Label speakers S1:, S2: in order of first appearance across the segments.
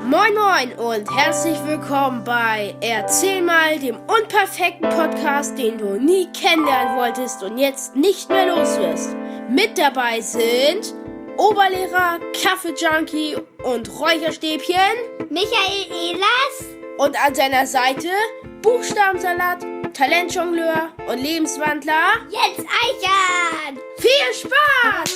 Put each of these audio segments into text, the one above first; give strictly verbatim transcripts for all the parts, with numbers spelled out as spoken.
S1: Moin Moin und herzlich willkommen bei Erzähl mal, dem unperfekten Podcast, den du nie kennenlernen wolltest und jetzt nicht mehr los wirst. Mit dabei sind Oberlehrer, Kaffeejunkie und Räucherstäbchen,
S2: Michael Ehlers
S1: und an seiner Seite Buchstabensalat, Talentjongleur und Lebenswandler
S2: Jens Eichern.
S1: Viel Spaß!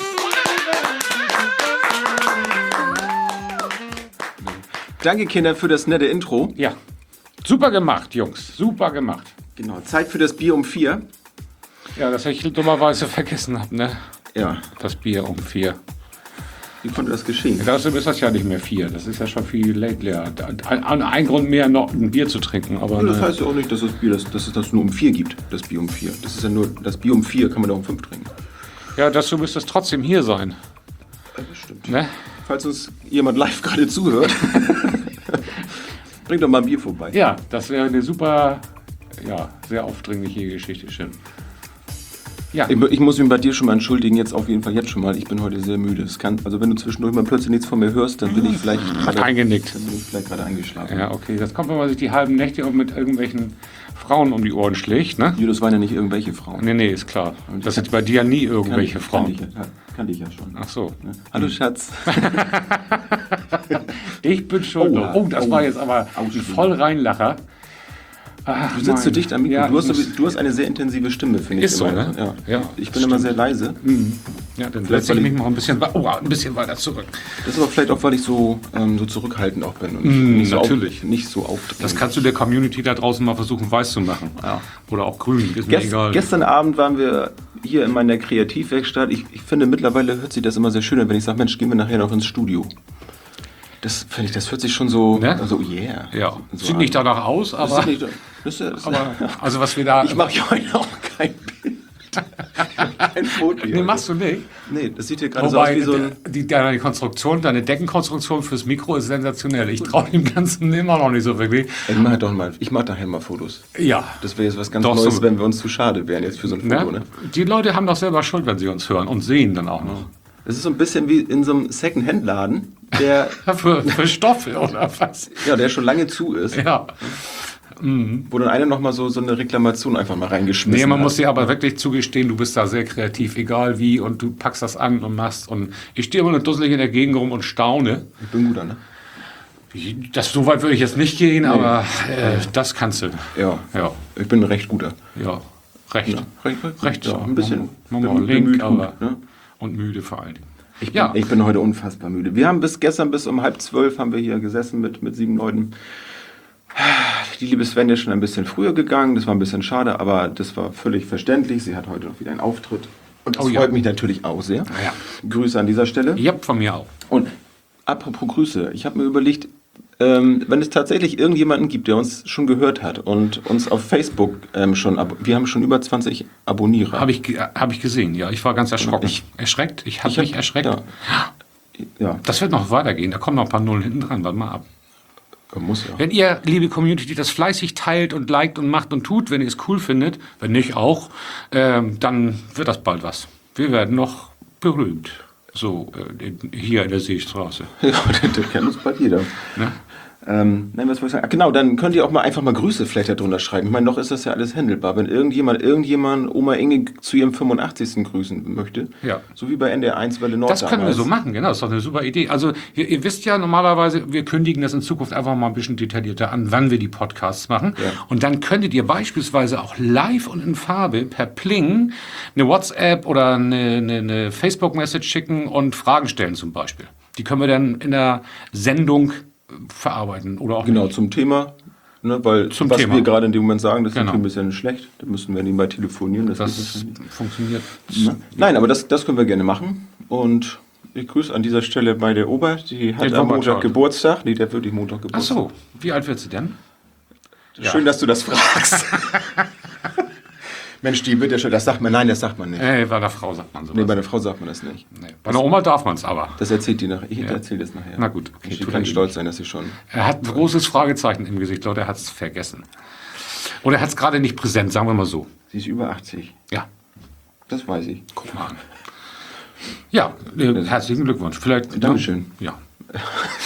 S3: Danke, Kinder, für das nette Intro.
S4: Ja, super gemacht, Jungs, super gemacht.
S3: Genau, Zeit für das Bier um vier.
S4: Ja, das ich dummerweise vergessen habe, ne?
S3: Ja,
S4: Das Bier um vier.
S3: wie konnte das geschehen?
S4: Dazu ist das ja nicht mehr vier, das ist ja schon viel leer. Ein, ein, ein Grund mehr, noch ein Bier zu trinken, aber...
S3: Ja, das
S4: ne.
S3: heißt ja auch nicht, dass das Bier, das, dass es das nur um vier gibt, das Bier um vier. Das ist ja nur, das Bier um vier kann man doch um fünf trinken.
S4: Ja, dazu müsste es trotzdem hier sein,
S3: Ja, das stimmt.
S4: ne?
S3: Falls uns jemand live gerade zuhört, bringt doch mal ein Bier vorbei.
S4: Ja, das wäre eine super, ja, sehr aufdringliche Geschichte, schön. Ja,
S3: Ich, ich muss mich bei dir schon mal entschuldigen, jetzt auf jeden Fall jetzt schon mal. Ich bin heute sehr müde. Es kann, also wenn du zwischendurch mal plötzlich nichts von mir hörst, dann bin ich vielleicht
S4: hat
S3: gerade,
S4: eingenickt.
S3: dann bin ich vielleicht gerade eingeschlafen.
S4: Ja, okay, das kommt, wenn man sich die halben Nächte auch mit irgendwelchen Frauen um die Ohren schlägt, ne?
S3: Ja, das waren ja nicht irgendwelche Frauen.
S4: Nee, nee, ist klar. Das sind bei dir ja nie irgendwelche
S3: Kann
S4: Frauen.
S3: ich, kann ich, ja, kann ich ja schon.
S4: Ach so.
S3: Ja. Hallo Schatz.
S4: Ich bin schon.
S3: Oh,
S4: Oh, das
S3: oh.
S4: war jetzt aber ein voll Reinlacher. Ach,
S3: Du sitzt zu
S4: mein-
S3: dicht am Mikro.
S4: Ja,
S3: du, hast,
S4: ich muss-
S3: so- du hast eine sehr intensive Stimme, finde ich.
S4: Ist so,
S3: immer.
S4: ne?
S3: Ja.
S4: Ja,
S3: Ich
S4: das
S3: bin immer
S4: stimmt.
S3: sehr leise.
S4: Ja, dann
S3: Vielleicht,
S4: setze ich
S3: weil
S4: mich
S3: ich-
S4: mal ein bisschen, oh, ein bisschen weiter zurück.
S3: Das ist aber vielleicht auch, weil ich so, ähm, so zurückhaltend auch bin. Und
S4: Mm,
S3: nicht so
S4: natürlich.
S3: Auf, nicht so aufdringlich.
S4: Das kannst du der Community da draußen mal versuchen, weiß zu machen.
S3: Ja.
S4: Oder auch grün, ist mir
S3: Gest,
S4: egal.
S3: Gestern Abend waren wir hier in meiner Kreativwerkstatt. Ich, ich finde, mittlerweile hört sich das immer sehr schön an, wenn ich sage, Mensch, gehen wir nachher noch ins Studio. Das finde ich, das hört sich schon so,
S4: Ne?
S3: so yeah.
S4: Ja,
S3: so
S4: sieht
S3: an.
S4: nicht danach aus,
S3: Das
S4: aber,
S3: ist nicht, das ist, das
S4: aber also was wir da...
S3: ich mache ja heute auch kein Bild. Kein Foto.
S4: Nee, machst du nicht.
S3: Nee, das sieht hier gerade so aus
S4: Wobei,
S3: wie so ein...
S4: die, deine Konstruktion, deine Deckenkonstruktion fürs Mikro ist sensationell. Ich traue dem Ganzen immer noch nicht so wirklich.
S3: Ich mach doch mal, ich mach nachher mal Fotos.
S4: Ja.
S3: Das wäre jetzt was ganz
S4: Doch,
S3: Neues,
S4: so-
S3: wenn wir uns zu schade wären jetzt für so ein Foto,
S4: Ne?
S3: ne?
S4: Die Leute haben doch selber Schuld, wenn sie uns hören und sehen dann auch noch.
S3: Das ist so ein bisschen wie in so einem Second-Hand-Laden, der,
S4: Für, für Stoffe oder was?
S3: ja, der schon lange zu ist,
S4: Ja.
S3: wo dann einer nochmal so, so eine Reklamation einfach mal reingeschmissen
S4: Nee, man
S3: hat.
S4: muss dir aber wirklich zugestehen, du bist da sehr kreativ, egal wie, und du packst das an und machst. Und ich stehe immer nur dusselig in der Gegend rum und staune.
S3: Ich bin guter, ne?
S4: Das, so weit würde ich jetzt nicht gehen, aber äh, das kannst du.
S3: Ja,
S4: Ja,
S3: ich bin ein recht guter.
S4: ja, recht.
S3: Ja, recht, recht,
S4: Recht,
S3: ja, ein bisschen
S4: Mama,
S3: bem-
S4: link,
S3: bemüht
S4: aber
S3: gut, ne?
S4: und müde vor allen Dingen.
S3: Ich bin,
S4: Ja.
S3: ich bin heute unfassbar müde. Wir haben bis gestern bis um halb zwölf haben wir hier gesessen mit, mit sieben Leuten. Die liebe Sven ist schon ein bisschen früher gegangen, das war ein bisschen schade, aber das war völlig verständlich. Sie hat heute noch wieder einen Auftritt. Und das
S4: Oh ja.
S3: freut mich natürlich auch sehr.
S4: Ja.
S3: Grüße an dieser Stelle.
S4: Ja, von mir auch.
S3: Und apropos Grüße, ich habe mir überlegt, ähm, wenn es tatsächlich irgendjemanden gibt, der uns schon gehört hat und uns auf Facebook ähm, schon, ab wir haben schon über zwanzig Abonnierer.
S4: Habe ich, ge- hab ich gesehen, ja. Ich war ganz erschrocken.
S3: Ich-
S4: erschreckt? Ich habe
S3: Ich hab-
S4: mich erschreckt.
S3: Ja. Ja,
S4: Das wird noch weitergehen. Da kommen noch ein paar Nullen hinten dran. Warte mal ab.
S3: muss ja.
S4: Wenn ihr, liebe Community, das fleißig teilt und liked und macht und tut, wenn ihr es cool findet, wenn nicht auch, ähm, dann wird das bald was. Wir werden noch berühmt. So, äh, in, hier in der Seestraße.
S3: Ja, der, der kennt uns bald jeder.
S4: Ne?
S3: Ähm, nein, was wollte ich sagen? Ah, genau, dann könnt ihr auch mal einfach mal Grüße vielleicht darunter schreiben. Ich meine, noch ist das ja alles handelbar. Wenn irgendjemand, irgendjemand Oma Inge zu ihrem fünfundachtzigsten grüßen möchte,
S4: Ja.
S3: so wie bei N D R eins Welle Nord
S4: Das können wir
S3: damals.
S4: so machen, genau. Das ist doch eine super Idee. Also, ihr, ihr wisst ja normalerweise, wir kündigen das in Zukunft einfach mal ein bisschen detaillierter an, wann wir die Podcasts machen.
S3: Ja.
S4: Und dann könntet ihr beispielsweise auch live und in Farbe per Pling eine WhatsApp oder eine, eine, eine Facebook-Message schicken und Fragen stellen zum Beispiel. Die können wir dann in der Sendung äh, verarbeiten oder auch
S3: Genau,
S4: nicht.
S3: zum Thema. Ne, weil
S4: Zum
S3: was
S4: Thema.
S3: wir gerade in dem Moment sagen, das ist
S4: Genau.
S3: natürlich ein bisschen schlecht. Da müssen wir nebenbei telefonieren. Das,
S4: Das
S3: geht nicht.
S4: funktioniert.
S3: Ne? Nein, aber das, das können wir gerne machen. Und ich grüße an dieser Stelle meine Ober. Die hat
S4: Den
S3: am
S4: Ober-
S3: Montag Geburtstag. Nee, der hat wirklich Montag
S4: Ach
S3: Geburtstag.
S4: so, wie alt wird sie denn?
S3: Schön, dass du das fragst. Mensch, die wird ja schon. Das sagt man, nein, das sagt man nicht.
S4: Äh, bei der Frau sagt man sowas.
S3: Nee, bei einer Frau sagt man das nicht.
S4: Nee. Bei der Oma darf man es aber.
S3: Das erzählt die nachher. Ich erzähle das nachher.
S4: Na gut, okay,
S3: Sie
S4: tut
S3: kann
S4: er
S3: stolz sein, dass sie schon.
S4: Er hat ein großes Fragezeichen im Gesicht, Leute, er hat es vergessen. Oder er hat es gerade nicht präsent, sagen wir mal so.
S3: Sie ist über achtzig.
S4: Ja,
S3: Das weiß ich.
S4: guck mal an. Ja, äh, herzlichen Glückwunsch. Vielleicht,
S3: Dankeschön.
S4: Ja.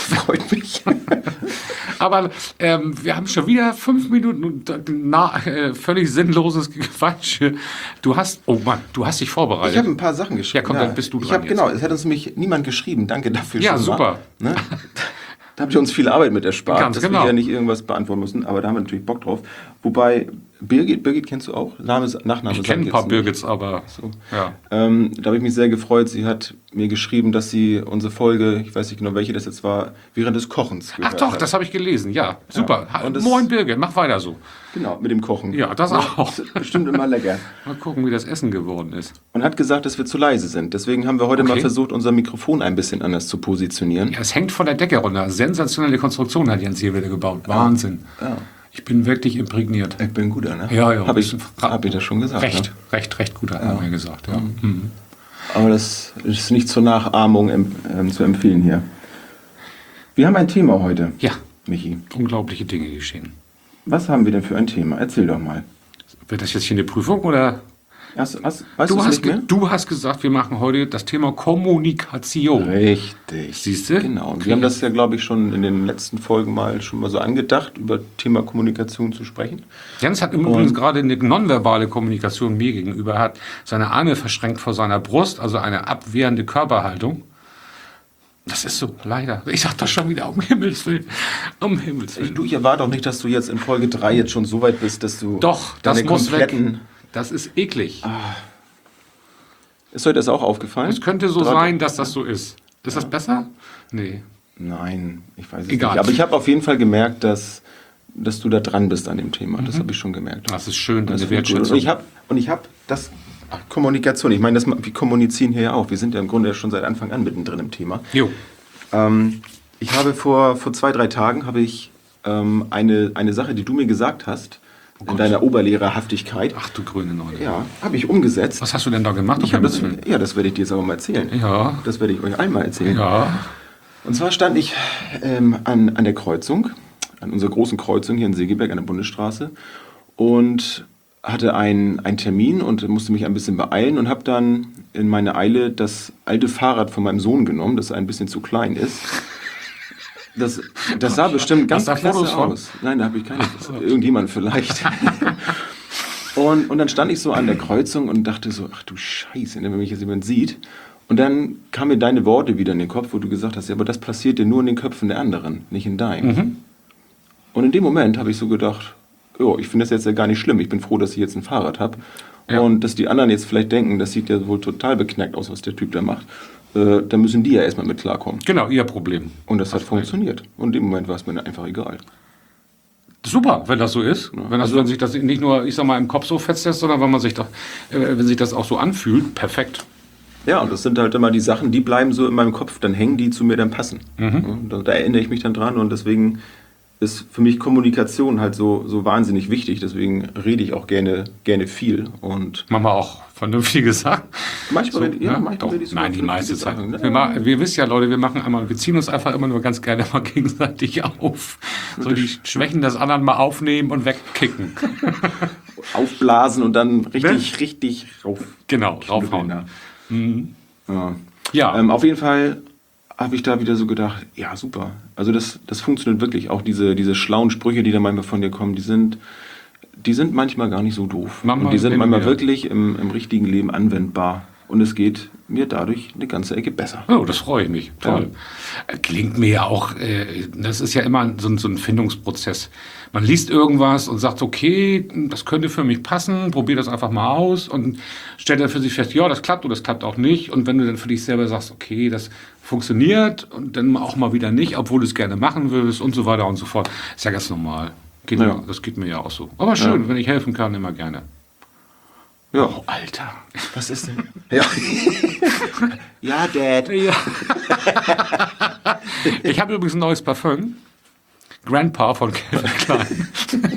S3: freut mich.
S4: Aber ähm, wir haben schon wieder fünf Minuten und äh, na, äh, völlig sinnloses Quatsch. Du hast, oh Mann, du hast dich vorbereitet.
S3: Ich habe ein paar Sachen geschrieben.
S4: Ja, komm, dann bist du
S3: ich
S4: dran
S3: hab,
S4: jetzt.
S3: Genau, es hat uns nämlich niemand geschrieben. Danke dafür
S4: Ja,
S3: schon
S4: super.
S3: mal. Ne? Da habt ihr uns viel Arbeit mit erspart,
S4: Ganz
S3: dass
S4: genau.
S3: wir ja nicht irgendwas beantworten mussten, aber da haben wir natürlich Bock drauf. Wobei, Birgit, Birgit kennst du auch? Name, Nachname
S4: Ich
S3: sag
S4: kenne ein
S3: jetzt
S4: paar
S3: nicht.
S4: Birgits, aber
S3: So.
S4: ja.
S3: Ähm, da habe ich mich sehr gefreut. Sie hat mir geschrieben, dass sie unsere Folge, ich weiß nicht genau, welche das jetzt war, während des Kochens gehört
S4: Ach doch,
S3: hat.
S4: das habe ich gelesen. Ja, super.
S3: Ja, und das-
S4: Moin Birgit, mach weiter so.
S3: Genau, mit dem Kochen.
S4: Ja, das auch.
S3: ist bestimmt immer lecker.
S4: Mal gucken, wie das Essen geworden ist.
S3: Und hat gesagt, dass wir zu leise sind. Deswegen haben wir heute
S4: Okay.
S3: mal versucht, unser Mikrofon ein bisschen anders zu positionieren.
S4: Ja, es hängt von der Decke runter. Sensationelle Konstruktion hat Jens hier wieder gebaut. Wahnsinn.
S3: Ja.
S4: Ich bin wirklich imprägniert.
S3: Ich bin ein guter, ne?
S4: Ja, ja.
S3: Habe ich,
S4: Bisschen-
S3: hab ich das schon gesagt.
S4: Recht,
S3: Ne?
S4: recht, recht gut hat er mir gesagt. Ja. Mhm.
S3: Aber das ist nicht zur Nachahmung em- ähm, zu empfehlen hier. Wir haben ein Thema heute,
S4: Ja,
S3: Michi.
S4: unglaubliche Dinge geschehen.
S3: Was haben wir denn für ein Thema? Erzähl doch mal.
S4: Wird das jetzt hier eine Prüfung oder?
S3: Hast, hast, weißt
S4: Du
S3: du es
S4: hast,
S3: nicht mehr?
S4: ge- du hast gesagt, wir machen heute das Thema Kommunikation.
S3: Richtig.
S4: Siehst du?
S3: Genau. Und
S4: Okay.
S3: wir haben das ja, glaube ich, schon in den letzten Folgen mal schon mal so angedacht, über Thema Kommunikation zu sprechen.
S4: Jens hat übrigens gerade eine nonverbale Kommunikation mir gegenüber. Er hat seine Arme verschränkt vor seiner Brust, also eine abwehrende Körperhaltung. Das ist so, leider. Ich sag das schon wieder, um Himmels Willen. Um Himmels Willen.
S3: Du, ich erwarte auch nicht, dass du jetzt in Folge drei jetzt schon so weit bist, dass du
S4: Doch, das
S3: deine
S4: muss weg.
S3: kompletten...
S4: Das ist eklig.
S3: Ist euch das auch aufgefallen?
S4: Es könnte so
S3: Draht-
S4: sein, dass das so ist. Ist das besser? Nee.
S3: Nein, ich weiß es
S4: Egal.
S3: nicht. Aber ich habe auf jeden Fall gemerkt, dass, dass du da dran bist an dem Thema. Das habe ich schon gemerkt.
S4: Das ist schön,
S3: Das
S4: deine
S3: finde ich gut.
S4: Wertschätzung.
S3: Und ich habe und ich habe das ach, Kommunikation. Ich meine, das, wir kommunizieren hier ja auch. Wir sind ja im Grunde schon seit Anfang an mittendrin im Thema.
S4: Jo.
S3: Ähm, ich habe vor, vor zwei, drei Tagen habe ich ähm, eine, eine Sache, die du mir gesagt hast, in deiner Oberlehrerhaftigkeit,
S4: Ach du grüne Neune.
S3: ja, habe ich umgesetzt.
S4: Was hast du denn da gemacht?
S3: Ich
S4: um
S3: hab das,
S4: Himmels Willen?
S3: ja, das werde ich dir jetzt aber mal erzählen.
S4: Ja.
S3: Das werde ich euch einmal erzählen.
S4: Ja.
S3: Und zwar stand ich ähm, an, an der Kreuzung, an unserer großen Kreuzung hier in Segeberg an der Bundesstraße und hatte einen, einen Termin und musste mich ein bisschen beeilen und habe dann in meine Eile das alte Fahrrad von meinem Sohn genommen, das ein bisschen zu klein ist. Das, das sah bestimmt ganz
S4: Hast du da
S3: klasse
S4: Fotos von?
S3: aus. Nein, da habe ich keine. Irgendjemand vielleicht. Und, und dann stand ich so an der Kreuzung und dachte so, ach du Scheiße, wenn mich jetzt jemand sieht. Und dann kamen mir deine Worte wieder in den Kopf, wo du gesagt hast, ja, aber das passiert dir nur in den Köpfen der anderen, nicht in deinen.
S4: Mhm.
S3: Und in dem Moment habe ich so gedacht, jo, ich finde das jetzt ja gar nicht schlimm. Ich bin froh, dass ich jetzt ein Fahrrad habe.
S4: Ja.
S3: Und dass die anderen jetzt vielleicht denken, das sieht ja wohl total beknackt aus, was der Typ da macht. Äh, da müssen die ja erstmal mit klarkommen.
S4: Genau, ihr Problem.
S3: Und das hat funktioniert. Und im Moment war es mir einfach egal.
S4: Super, wenn das so ist. Wenn, das,
S3: also-
S4: wenn sich das nicht nur, ich sag mal, im Kopf so festsetzt, sondern wenn man sich doch, äh, wenn sich das auch so anfühlt, perfekt.
S3: Ja, und das sind halt immer die Sachen, die bleiben so in meinem Kopf, dann hängen die zu mir, dann passen.
S4: Mhm.
S3: Ja, da, da erinnere ich mich dann dran und deswegen ist für mich Kommunikation halt so, so wahnsinnig wichtig. Deswegen rede ich auch gerne, gerne viel. Und
S4: Manchmal auch vernünftige Sachen.
S3: manchmal, rede- ja,
S4: ne?
S3: manchmal
S4: Doch.
S3: rede ich sogar
S4: Nein, die meiste
S3: vernünftige
S4: Zeit.
S3: Sachen, ne?
S4: Wir, ma- wir wissen ja, Leute, wir machen einmal, wir ziehen uns einfach immer nur ganz gerne mal gegenseitig auf. So die Schwächen des anderen mal aufnehmen und wegkicken.
S3: Aufblasen und dann richtig, richtig rauf.
S4: Genau, raufhauen.
S3: Ja. Ja.
S4: Ja.
S3: Ähm, auf jeden Fall habe ich da wieder so gedacht, ja super. Also das, das funktioniert wirklich. Auch diese, diese schlauen Sprüche, die da manchmal von dir kommen, die sind, die sind manchmal gar nicht so doof.
S4: Manchmal
S3: und die sind
S4: wenn
S3: manchmal
S4: wir-
S3: wirklich im, im richtigen Leben anwendbar. Und es geht mir dadurch eine ganze Ecke besser.
S4: Oh, das freue ich mich. Toll. Äh, Klingt mir ja auch, äh, das ist ja immer so, ein- so ein Findungsprozess. Man liest irgendwas und sagt, okay, das könnte für mich passen, probier das einfach mal aus und stellt dann für sich fest, ja, das klappt oder das klappt auch nicht. Und wenn du dann für dich selber sagst, okay, das funktioniert und dann auch mal wieder nicht, obwohl du es gerne machen würdest und so weiter und so fort, ist ja ganz normal. Geht
S3: Ja.
S4: mir, das geht mir ja auch so. Aber schön,
S3: Ja.
S4: wenn ich helfen kann, immer gerne.
S3: Ja.
S4: Oh, Alter.
S3: Was ist denn? Ja, ja Dad.
S4: Ja. Ich habe übrigens ein neues Parfüm. Grandpa von Kevin Klein.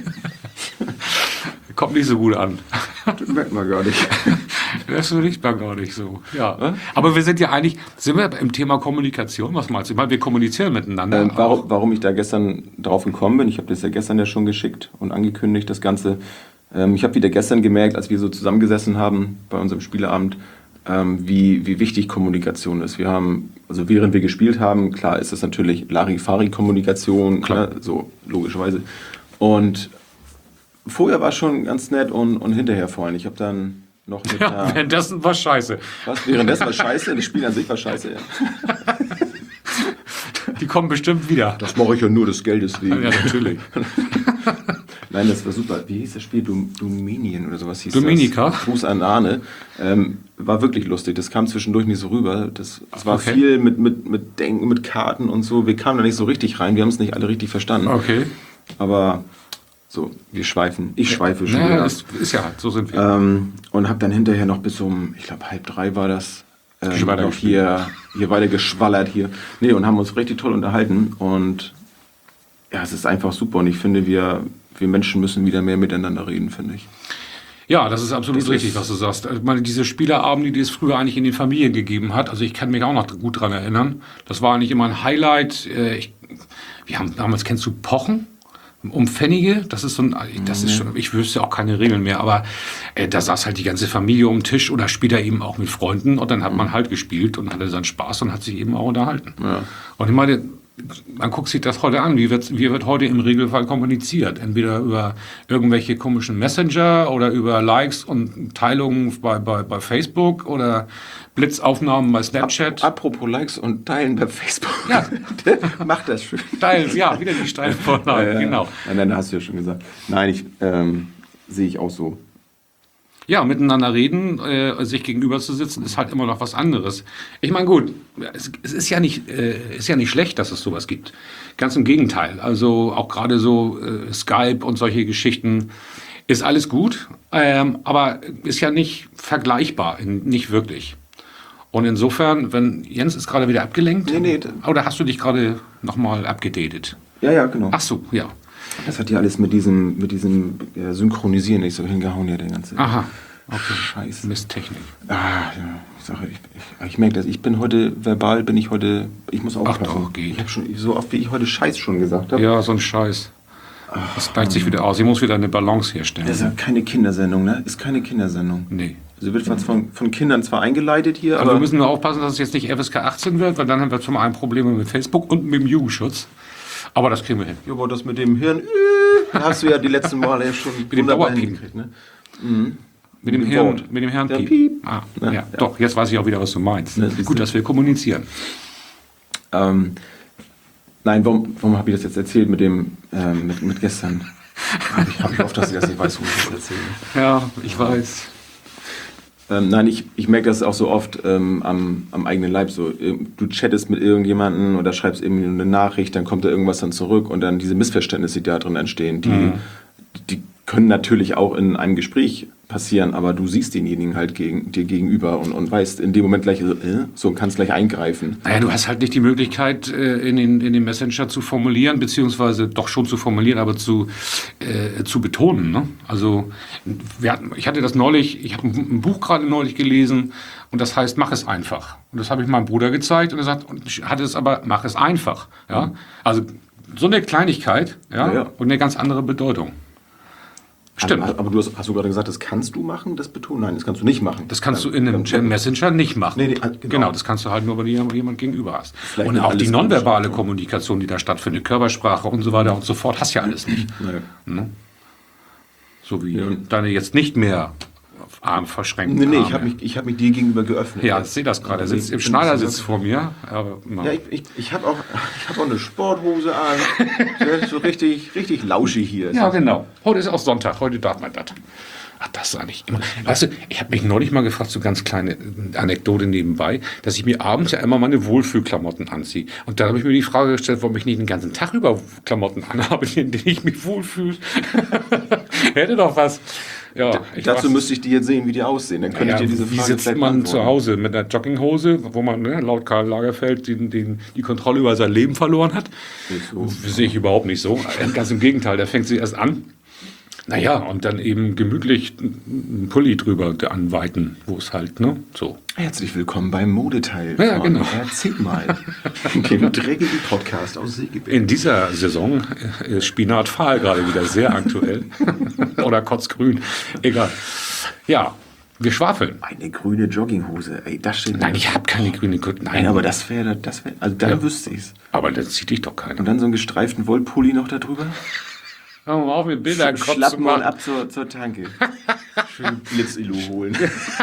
S4: Kommt nicht so gut an.
S3: Das merkt man gar nicht.
S4: Das riecht man gar nicht so. Ja. Aber wir sind ja eigentlich, sind wir im Thema Kommunikation? Was meinst du? Ich meine, wir kommunizieren miteinander.
S3: Ähm,
S4: auch.
S3: warum, warum ich da gestern drauf gekommen bin, ich habe das ja gestern ja schon geschickt und angekündigt, das Ganze. Ähm, ich habe wieder gestern gemerkt, als wir so zusammengesessen haben bei unserem Spieleabend, ähm, wie, wie wichtig Kommunikation ist. Wir haben, also während wir gespielt haben, klar ist es natürlich Larifari-Kommunikation, ne, so logischerweise. Und vorher war es schon ganz nett und, und hinterher vor allem. Ich habe dann noch mit
S4: Ja,
S3: einer,
S4: währenddessen war scheiße.
S3: was, währenddessen war scheiße, das Spiel an sich war scheiße. Ja.
S4: Die kommen bestimmt wieder.
S3: Das mache ich ja nur des Geldes wegen.
S4: Ja, natürlich.
S3: Nein, das war super. Wie hieß das Spiel? Dom- Dominien oder sowas hieß
S4: Dominica?
S3: das. Gruß an Arne. Ähm, war wirklich lustig. Das kam zwischendurch nicht so rüber. Das, das war
S4: Okay.
S3: viel mit, mit, mit Denken, mit Karten und so. Wir kamen da nicht so richtig rein. Wir haben es nicht alle richtig verstanden.
S4: Okay.
S3: Aber so, wir schweifen. Ich schweife schon
S4: Ja,
S3: wieder.
S4: das ist ja halt, so sind wir.
S3: Ähm, und habe dann hinterher noch bis um, ich glaube halb drei war das, ähm,
S4: Bisschen weiter
S3: noch
S4: gespielt.
S3: hier, hier weiter geschwallert hier. Nee, und haben uns richtig toll unterhalten. Und ja, es ist einfach super. Und ich finde, wir, wir Menschen müssen wieder mehr miteinander reden, finde ich.
S4: Ja, das ist absolut
S3: Dieses-
S4: richtig, was du sagst. Ich meine, diese Spieleabende, die es früher eigentlich in den Familien gegeben hat, also ich kann mich auch noch gut dran erinnern. Das war eigentlich immer ein Highlight. Äh, Ich, wir haben damals, kennst du Pochen? Um Pfennige, das ist so ein, das ist schon, ich wüsste auch keine Regeln mehr, aber äh, da saß halt die ganze Familie um den Tisch oder später eben auch mit Freunden und dann hat man halt gespielt und hatte seinen Spaß und hat sich eben auch unterhalten.
S3: Ja.
S4: Und ich meine, man guckt sich das heute an, wie wird, wie wird heute im Regelfall kommuniziert? Entweder über irgendwelche komischen Messenger oder über Likes und Teilungen bei, bei, bei Facebook oder Blitzaufnahmen bei Snapchat.
S3: Apropos Likes und Teilen bei Facebook.
S4: Ja.
S3: Macht das schön.
S4: Teilen, ja, wieder die Steilvorlage,
S3: Ja, ja.
S4: genau.
S3: Nein, nein, hast du ja schon gesagt. Nein, ich ähm, sehe ich auch so.
S4: Ja, miteinander reden, äh, sich gegenüber zu sitzen, ist halt immer noch was anderes. Ich meine, gut, es, es ist, ja nicht, äh, ist ja nicht schlecht, dass es sowas gibt. Ganz im Gegenteil. Also auch gerade so äh, Skype und solche Geschichten ist alles gut, ähm, aber ist ja nicht vergleichbar, in, nicht wirklich. Und insofern, wenn Jens ist gerade wieder abgelenkt,
S3: Nee, nee.
S4: oder hast du dich gerade nochmal abgedatet?
S3: Ja, ja, genau.
S4: Ach so, ja.
S3: Das hat ja alles mit diesem, mit diesem ja, Synchronisieren nicht so hingehauen, ja, der ganze
S4: Aha, okay.
S3: Scheiße.
S4: Misttechnik.
S3: Ah, ja, ich sage, ich, ich, ich merke das. Ich bin heute, verbal bin ich heute, ich muss aufpassen.
S4: doch, geht.
S3: Ich habe schon, so oft wie ich heute Scheiß schon gesagt habe.
S4: Ja, so ein Scheiß. Das gleicht sich wieder aus. Ich muss wieder eine Balance herstellen.
S3: Das ist ja keine Kindersendung, ne? Ist keine Kindersendung.
S4: Nee.
S3: Sie wird von, von Kindern zwar eingeleitet hier,
S4: Aber
S3: aber...
S4: wir müssen nur aufpassen, dass es jetzt nicht F S K achtzehn wird, weil dann haben wir zum einen Probleme mit Facebook und mit dem Jugendschutz. Aber das kriegen wir hin.
S3: Ja, aber das mit dem Hirn, äh, hast du ja die letzten Male ja schon
S4: dem
S3: wunderbar
S4: Dauerpiepen.
S3: hingekriegt, ne?
S4: Mit dem
S3: Mit dem
S4: Herrn,
S3: Wort.
S4: mit dem Herrn
S3: Der
S4: Piep.
S3: Piep.
S4: Ah,
S3: Na,
S4: ja,
S3: ja.
S4: doch, jetzt weiß ich auch wieder, was du meinst.
S3: Na, siehst
S4: Gut,
S3: du.
S4: dass wir kommunizieren.
S3: Ähm, nein, warum, warum habe ich das jetzt erzählt mit dem, ähm, mit, mit gestern? Habe ich, hab ich oft, dass ich das nicht weiß, wo ich das erzähle.
S4: Ja, ich weiß.
S3: Ähm, nein, ich, ich merke das auch so oft ähm, am, am eigenen Leib. So, ähm, du chattest mit irgendjemandem oder schreibst irgendwie eine Nachricht, dann kommt da irgendwas dann zurück und dann diese Missverständnisse, die da drin entstehen, die,
S4: Mhm.
S3: die können natürlich auch in einem Gespräch passieren, aber du siehst denjenigen halt gegen, dir gegenüber und, und weißt in dem Moment gleich so, äh, so und kannst gleich eingreifen.
S4: Naja, du hast halt nicht die Möglichkeit, äh, in den, in den Messenger zu formulieren, beziehungsweise doch schon zu formulieren, aber zu, äh, zu betonen. Ne? Also, wir hatten, ich hatte das neulich, ich habe ein, ein Buch gerade neulich gelesen und das heißt, mach es einfach. Und das habe ich meinem Bruder gezeigt und er sagt, und ich hatte es aber, mach es einfach. Ja? Also, so eine Kleinigkeit ja?
S3: Ja, ja.
S4: Und eine ganz andere Bedeutung. Stimmt.
S3: Aber, aber du hast, hast du gerade gesagt, das kannst du machen, das betonen? Nein, das kannst du nicht machen.
S4: Das kannst du
S3: Beim-
S4: in einem
S3: beim Chatten.
S4: Messenger nicht machen.
S3: Nee, nee, genau.
S4: genau. Das kannst du halt nur, wenn du jemand gegenüber hast.
S3: Vielleicht
S4: und
S3: nicht
S4: auch die
S3: alles
S4: nonverbale
S3: komisch.
S4: Kommunikation, die da stattfindet, Körpersprache und so weiter und so fort, hast ja alles nicht.
S3: Nee.
S4: Ne? So wie
S3: Ja.
S4: deine jetzt nicht mehr Arm verschränkt.
S3: Nee, nee, ich habe mich, ich hab mich dir gegenüber geöffnet.
S4: Ja, ich sehe das gerade. Er
S3: Also
S4: sitzt
S3: ich
S4: im
S3: bin
S4: Schneidersitz
S3: so-
S4: vor mir. Aber, na.
S3: Ja, ich, ich, ich habe auch, ich hab auch eine Sporthose an. Das ist so richtig, richtig lauschig hier.
S4: Ja, genau. Heute ist auch Sonntag, heute darf man das. Ach, das ist eigentlich immer. Weißt du, ich habe mich neulich mal gefragt, so ganz kleine Anekdote nebenbei, dass ich mir abends ja immer meine Wohlfühlklamotten anziehe. Und dann habe ich mir die Frage gestellt, warum ich nicht den ganzen Tag über Klamotten anhabe, in denen ich mich wohlfühle. Hätte doch was. Ja, ich
S3: Dazu
S4: weiß-
S3: müsste ich die jetzt sehen, wie die aussehen. Dann könnte
S4: ja,
S3: ich dir diese
S4: wie
S3: Frage
S4: sitzt
S3: vielleicht
S4: man zu
S3: beantworten.
S4: Hause mit einer Jogginghose, wo man ne, laut Karl Lagerfeld den, den, die Kontrolle über sein Leben verloren hat?
S3: Nicht so.
S4: Das sehe ich überhaupt nicht so. Ganz im Gegenteil, der fängt sie erst an. Naja, und dann eben gemütlich einen Pulli drüber anweiten, wo es halt, ne, so.
S3: Herzlich willkommen beim Modeteil.
S4: Ja,
S3: von
S4: genau.
S3: Erzähl mal. Dem dreckigen Podcast aus Segeberg.
S4: In dieser Saison ist Spinat fahl gerade wieder sehr aktuell. Oder kotzgrün. Egal. Ja, Wir schwafeln.
S3: Eine grüne Jogginghose, ey, das steht.
S4: Nein, ich habe keine grüne Gürtel.
S3: Nein, aber das wäre, das wäre, also dann
S4: Ja.
S3: wüsste ich's.
S4: Aber das sieht dich doch keiner.
S3: Und dann so einen gestreiften Wollpulli noch da drüber.
S4: Hör mal auf, mir Bilder im Kopf zu
S3: Schlappen und
S4: machen.
S3: ab zur, zur Tanke. Schön Blitzilu holen.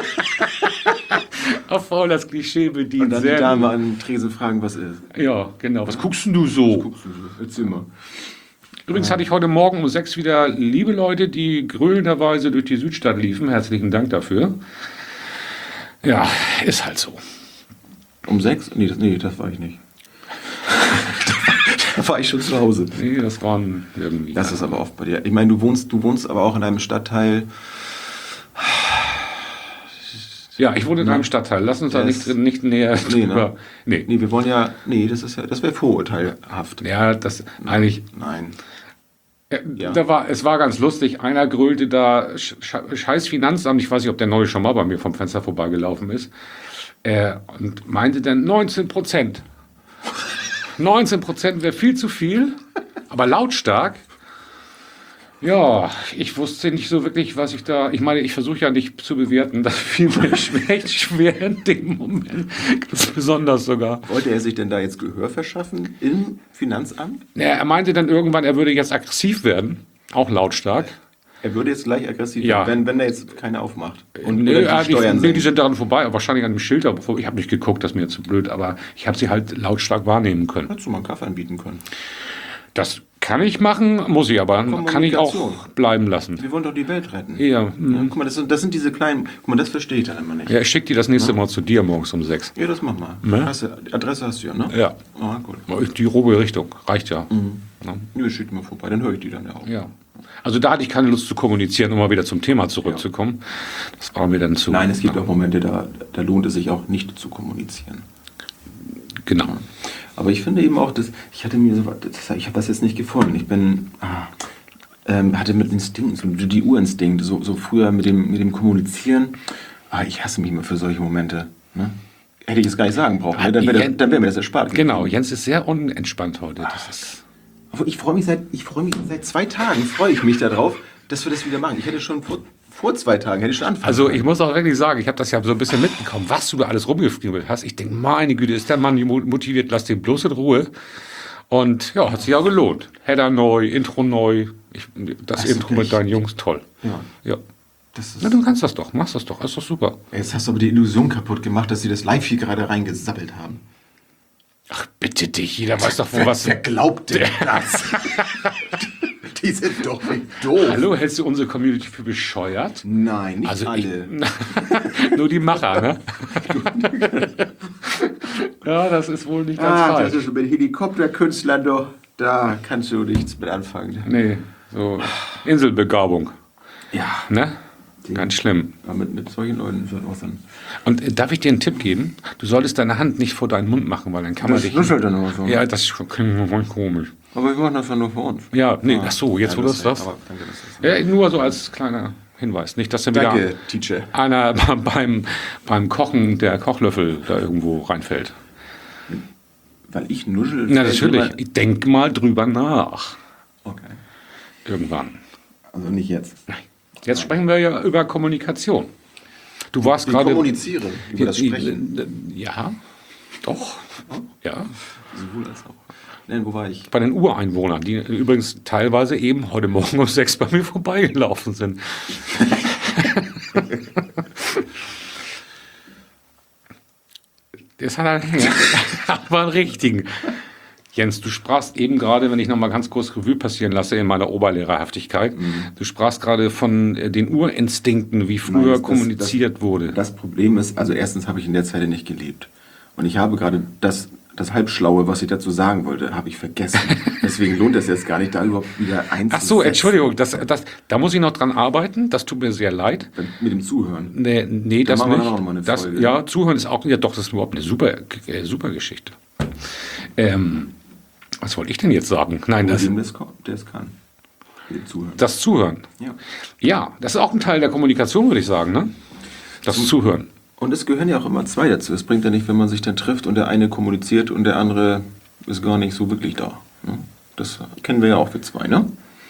S4: Auf faul das Klischee bedient.
S3: Und dann die
S4: Sehr
S3: Dame
S4: gut.
S3: an den Tresen fragen, was ist.
S4: Ja, genau. Was guckst denn du so?
S3: Guckst du so? Erzähl mal.
S4: Übrigens hatte ich heute Morgen um sechs wieder liebe Leute, die grölenderweise durch die Südstadt liefen. Herzlichen Dank dafür. Ja, ist halt so.
S3: Um sechs? Nee, das, nee, das war ich nicht. Da war ich schon zu Hause.
S4: Nee, das waren irgendwie...
S3: Das ist aber oft bei dir. Ich meine, du wohnst, du wohnst aber auch in einem Stadtteil.
S4: Ja, ich wohne in einem Stadtteil. Lass uns da
S3: Das-
S4: nicht, drin- nicht näher
S3: Nee,
S4: drüber...
S3: ne?
S4: Nee.
S3: Nee, wir wollen ja. Nee, das ist ja, das wäre vorurteilhaft.
S4: Ja, das eigentlich...
S3: Nein.
S4: Ja,
S3: Ja.
S4: Da war, es war ganz lustig. Einer grölte da, Sch- Sch- scheiß Finanzamt, ich weiß nicht, ob der neue schon mal bei mir vom Fenster vorbeigelaufen ist, äh, und meinte dann neunzehn Prozent. neunzehn Prozent wäre viel zu viel, aber lautstark. Ja, ich wusste nicht so wirklich, was ich da. Ich meine, ich versuche ja nicht zu bewerten. Das fiel mir echt schwer in dem Moment. Ganz besonders sogar.
S3: Wollte er sich denn da jetzt Gehör verschaffen im Finanzamt?
S4: Ja, er meinte dann irgendwann, er würde jetzt aggressiv werden. Auch lautstark.
S3: Er würde jetzt gleich aggressiv
S4: Ja.
S3: werden, wenn, wenn er jetzt keine aufmacht. Und
S4: Nee,
S3: oder
S4: ja,
S3: die
S4: die,
S3: Steuern
S4: nee, die
S3: senkt.
S4: sind daran vorbei, wahrscheinlich an dem Schild. Aber ich habe nicht geguckt, das ist mir zu blöd. Aber ich habe sie halt lautstark wahrnehmen können.
S3: Hättest du mal einen Kaffee anbieten können.
S4: Das kann ich machen, muss ich aber. Kann ich auch
S3: Kommunikation.
S4: bleiben lassen.
S3: Wir wollen doch die Welt retten.
S4: Ja,
S3: Ja, guck mal, das sind, das sind diese kleinen. Guck mal, das verstehe ich dann immer nicht.
S4: ja ich schicke dir das nächste Mal zu dir morgens um sechs.
S3: Ja, das mach mal.
S4: Ne?
S3: Hast du, Adresse hast du ja, ne?
S4: Ja.
S3: Ah, gut.
S4: Die grobe Richtung. Reicht ja. Ja.
S3: Ja, schick mal vorbei, dann höre ich die dann ja auch.
S4: Ja. Also da hatte ich keine Lust zu kommunizieren, um mal wieder zum Thema zurückzukommen. Das war mir dann zu.
S3: Nein, es gibt auch Momente, da, da lohnt es sich auch nicht zu kommunizieren.
S4: Genau.
S3: Aber ich finde eben auch, dass ich hatte mir so, das, ich habe das jetzt nicht gefunden. Ich bin, ah, ähm, hatte mit Instinkten, so die Urinstinkte, so, so früher mit dem, mit dem Kommunizieren. Ah, ich hasse mich immer für solche Momente. Ne? Hätte ich es gar nicht sagen brauchen, ne? Dann wäre das- dann wäre mir das erspart.
S4: Genau, Jens ist sehr unentspannt heute. Das ist,
S3: Aber ich freue mich seit, ich freue mich seit zwei Tagen, freue ich mich darauf, dass wir das wieder machen. Ich hätte schon vor, vor zwei Tagen, hätte ich schon anfangen
S4: also
S3: können.
S4: ich muss auch wirklich sagen, ich habe das ja so ein bisschen mitbekommen, was du da alles rumgefriemelt hast. Ich denke, meine Güte, ist der Mann motiviert, lass den bloß in Ruhe. Und ja, hat sich ja gelohnt. Header neu, Intro neu. Ich, das
S3: Also
S4: Intro mit
S3: echt.
S4: deinen Jungs, toll.
S3: Ja.
S4: Ja.
S3: Das ist,
S4: Na, du kannst das doch, machst das doch, ist doch super.
S3: jetzt hast du aber die Illusion kaputt gemacht, dass sie das live hier gerade reingesappelt haben.
S4: Ach, bitte dich, jeder weiß doch, wo was...
S3: Wer glaubt denn das? Die sind doch nicht doof.
S4: Hallo, hältst du unsere Community für bescheuert?
S3: Nein, nicht
S4: Also
S3: alle.
S4: ich, nur die Macher, ne? Ja, das ist wohl nicht ganz
S3: Ah,
S4: falsch.
S3: das ist mit Helikopterkünstlern doch, da kannst du nichts mit anfangen.
S4: Nee, so Inselbegabung,
S3: Ja,
S4: ne? Ganz schlimm.
S3: aber mit, mit solchen Leuten wird auch dann...
S4: Und äh, darf ich dir einen Tipp geben? Du solltest deine Hand nicht vor deinen Mund machen, weil dann kann man
S3: Das
S4: dich...
S3: ist halt dann aber so.
S4: Ja, das klingt voll komisch.
S3: Aber wir machen das ja nur für uns.
S4: Ja, nee,
S3: Ah.
S4: ach so, jetzt
S3: Ja,
S4: wo du das
S3: ist
S4: sagst.
S3: recht, aber danke, dass du das
S4: Ja, nur so als kleiner Hinweis. Nicht, dass dann wieder
S3: Danke, Teacher.
S4: einer beim, beim Kochen der Kochlöffel da irgendwo reinfällt.
S3: Weil ich nuschel...
S4: Na, natürlich. Ich denk mal drüber nach.
S3: Okay.
S4: Irgendwann.
S3: Also nicht jetzt.
S4: Jetzt sprechen wir ja über Kommunikation. Du warst
S3: Wir
S4: gerade...
S3: kommunizieren über das Sprechen.
S4: Ja, doch. Ja.
S3: Sowohl als auch. Nein, wo war ich?
S4: Bei den Ureinwohnern, die übrigens teilweise eben heute Morgen um sechs bei mir vorbeigelaufen sind. Das hat er, aber einen richtigen. Jens, du sprachst eben gerade, wenn ich noch mal ganz kurz Revue passieren lasse in meiner Oberlehrerhaftigkeit,
S3: Mhm.
S4: du sprachst gerade von äh, den Urinstinkten, wie früher
S3: Nein, das-
S4: kommuniziert
S3: das,
S4: wurde.
S3: Das Problem ist, also erstens habe ich in der Zeit nicht gelebt. Und ich habe gerade das, das Halbschlaue, was ich dazu sagen wollte, habe ich vergessen. Deswegen lohnt es jetzt gar nicht, da überhaupt wieder eins
S4: Ach so, Entschuldigung, das, das, da muss ich noch dran arbeiten, das tut mir sehr leid.
S3: Mit dem Zuhören.
S4: Nee, nee
S3: Da
S4: das
S3: machen wir
S4: nicht.
S3: dann auch noch mal eine
S4: das,
S3: Folge.
S4: ja, Zuhören ist auch, ja doch, das ist überhaupt eine super, äh, super Geschichte. Ähm, was wollte ich denn jetzt sagen? Nein,
S3: Nur
S4: das,
S3: dem, das kann- der es kann. Mit dem Zuhören.
S4: das Zuhören.
S3: Ja.
S4: Ja, das ist auch ein Teil der Kommunikation, würde ich sagen, ne? Das Zuhören.
S3: Und es gehören ja auch immer zwei dazu. Es bringt ja nicht, wenn man sich dann trifft und der eine kommuniziert und der andere ist gar nicht so wirklich da. Ne? Das kennen wir ja auch für zwei, ne?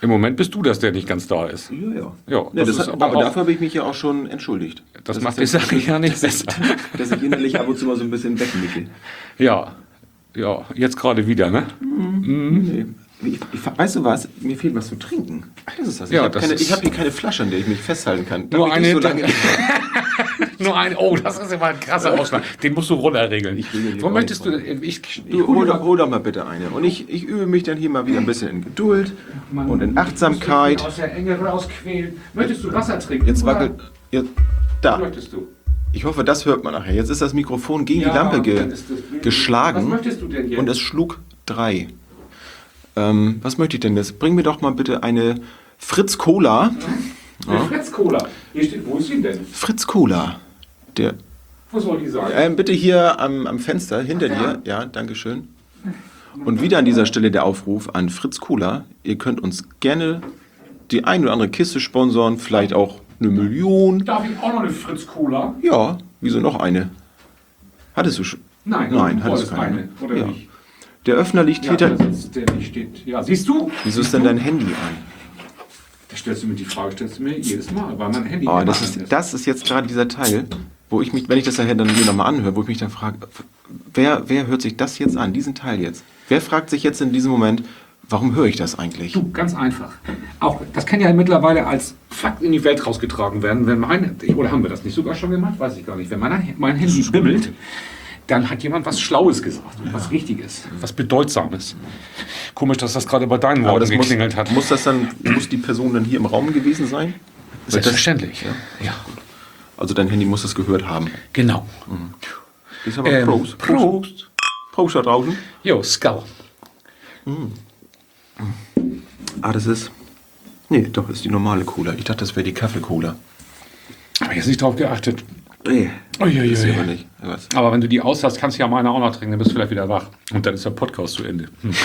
S4: Im Moment bist du das, der nicht ganz da ist.
S3: Ja, ja.
S4: Ja,
S3: Ja,
S4: das
S3: das
S4: ist
S3: hat,
S4: aber
S3: aber
S4: auch-
S3: dafür habe ich mich ja auch schon entschuldigt.
S4: Das,
S3: ist
S4: macht die
S3: jetzt-
S4: Sache ja nicht
S3: dass ich-
S4: besser.
S3: Dass ich innerlich ab und zu mal so ein bisschen wegnicke.
S4: Ja, ja, jetzt gerade wieder, ne?
S3: Nee. Ich, ich, weißt du was? Mir fehlt was zu trinken. Das ist das. Ich
S4: Ja,
S3: habe
S4: das
S3: keine-
S4: ist-
S3: ich habe hier keine Flasche, an der ich mich festhalten kann.
S4: Nur
S3: Damit ich
S4: eine-
S3: so lange
S4: Nur ein, oh, das ist immer ein krasser Ausschlag. Den musst du runterregeln.
S3: Ich regel die
S4: Wo
S3: gar
S4: möchtest du,
S3: nicht
S4: ich, ich,
S3: Du, hol, doch- hol doch mal bitte eine. Und ich, ich übe mich dann hier mal wieder ein bisschen in Geduld und in Achtsamkeit.
S4: Aus der Enge rausquälen. Möchtest du Wasser trinken?
S3: Jetzt wackelt. Jetzt, da.
S4: möchtest du?
S3: Ich hoffe, das hört man nachher. Jetzt ist das Mikrofon gegen
S4: Ja,
S3: die Lampe ge
S4: dann ist das blöd.
S3: geschlagen.
S4: Was möchtest du denn jetzt?
S3: Und es schlug drei. Ähm, was möchte ich denn jetzt? Bring mir doch mal bitte eine Fritz Cola.
S4: Eine Fritz Cola. Hier steht, wo ist sie denn?
S3: Fritz Cola. Der,
S4: Wo soll die sein?
S3: ähm, bitte hier am, am Fenster hinter dir. Ja, danke schön. Und wieder an dieser Stelle der Aufruf an Fritz Cola. Ihr könnt uns gerne die ein oder andere Kiste sponsoren, vielleicht auch eine Million.
S4: Darf ich auch noch eine Fritz Cola?
S3: Ja, wieso noch eine? Hattest du schon?
S4: Nein,
S3: Nein,
S4: du
S3: hattest
S4: wolltest
S3: du keine.
S4: eine, oder
S3: Ja.
S4: nicht?
S3: Der Öffner liegt
S4: Ja,
S3: hinter.
S4: da sitzt der nicht steht. Ja, siehst du?
S3: Wieso ist denn dein Handy an?
S4: Da stellst du mir die Frage, stellst du mir jedes Mal, weil mein Handy
S3: Oh,
S4: immer
S3: das,
S4: an
S3: ist, das ist jetzt gerade dieser Teil, wo ich mich, wenn ich das nachher dann mir nochmal anhöre, wo ich mich dann frage, wer, wer hört sich das jetzt an, diesen Teil jetzt? Wer fragt sich jetzt in diesem Moment, warum höre ich das eigentlich?
S4: Du, ganz einfach. Auch, das kann ja mittlerweile als Fakt in die Welt rausgetragen werden. Wenn mein, oder haben wir das nicht sogar schon gemacht? Weiß ich gar nicht. Wenn mein, mein Handy bimmelt, dann hat jemand was Schlaues gesagt. Und was Richtiges. Was Bedeutsames. Komisch, dass das gerade bei deinen
S3: Aber
S4: Worten
S3: das muss,
S4: geklingelt hat.
S3: muss das dann, muss die Person dann hier im Raum gewesen sein?
S4: Selbstverständlich. Ja. Ja,
S3: Also dein Handy muss das gehört haben.
S4: genau.
S3: Ich sag mal
S4: Ähm,
S3: Prost.
S4: Prost.
S3: Prost da draußen.
S4: Jo, Skull.
S3: Ah, das ist, nee, doch, ist die normale Cola. Ich dachte, das wäre die Kaffee-Cola.
S4: Habe ich jetzt nicht drauf geachtet.
S3: Nee,
S4: Uiuiui.
S3: ist sie aber nicht. Was?
S4: Aber wenn du die aus hast, kannst du ja meine auch noch trinken, dann bist du vielleicht wieder wach. Und dann ist der Podcast zu Ende. Hm.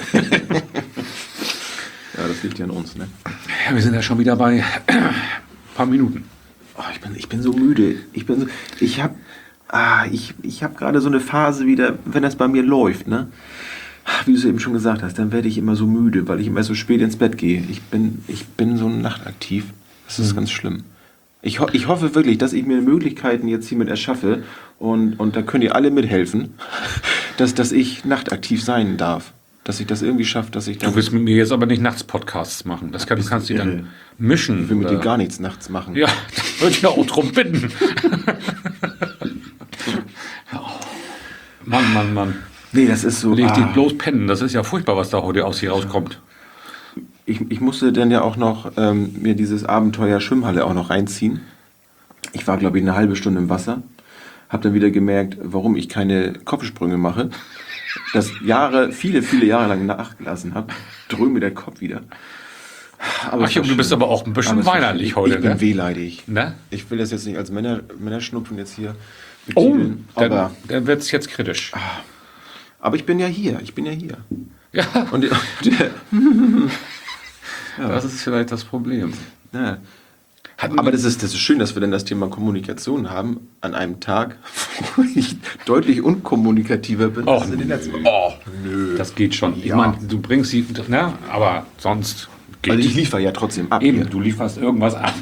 S3: Ja, das liegt ja an uns, ne?
S4: Ja, wir sind ja schon wieder bei ein paar Minuten.
S3: Oh, ich, bin, ich bin so müde. Ich bin so, ich habe ah, ich, ich hab gerade so eine Phase wieder, wenn das bei mir läuft, ne? Wie du es eben schon gesagt hast, dann werde ich immer so müde, weil ich immer so spät ins Bett gehe. Ich bin, ich bin so nachtaktiv. Das ist ganz schlimm. Ich, ho ich hoffe wirklich, dass ich mir Möglichkeiten jetzt hiermit erschaffe und, und da könnt ihr alle mithelfen, dass, dass ich nachtaktiv sein darf. Dass ich das irgendwie schaffe, dass ich dann...
S4: Du willst mit mir jetzt aber nicht nachts Podcasts machen. Das kann, du kannst du
S3: irre.
S4: dann mischen.
S3: Ich will mit
S4: oder-
S3: dir gar nichts nachts machen.
S4: Ja, da würde ich ja auch drum bitten. Mann, Mann, Mann.
S3: Nee, das ist so...
S4: Leg dich
S3: ah.
S4: bloß pennen. Das ist ja furchtbar, was da heute aus hier rauskommt.
S3: Ich, ich musste dann ja auch noch ähm, mir dieses Abenteuer Schwimmhalle auch noch reinziehen. Ich war, glaube ich, eine halbe Stunde im Wasser. Habe dann wieder gemerkt, warum ich keine Kopfsprünge mache. Das Jahre, viele, viele Jahre lang nachgelassen habe. Dröhnt mir der Kopf wieder. Aber
S4: Ach,
S3: es war
S4: du bist
S3: schön.
S4: aber auch ein bisschen
S3: Aber es war
S4: weinerlich
S3: schön.
S4: heute,
S3: Ich bin
S4: ne?
S3: wehleidig.
S4: Ne?
S3: Ich will das jetzt nicht als Männer, Männerschnupfen jetzt hier
S4: Oh,
S3: betiteln.
S4: dann,
S3: aber,
S4: dann wird es jetzt kritisch.
S3: aber ich bin ja hier. Ich bin ja hier.
S4: Ja,
S3: Und der,
S4: das ist vielleicht das Problem.
S3: Ja. Aber das ist, das ist schön, dass wir dann das Thema Kommunikation haben an einem Tag, wo ich deutlich unkommunikativer bin
S4: Oh,
S3: als in den letzten Wochen.
S4: oh, das geht schon. Ich
S3: Ja.
S4: meine, du bringst sie, ne? Aber sonst geht
S3: Also ich liefere ja trotzdem ab.
S4: Eben,
S3: hier.
S4: du lieferst irgendwas ab.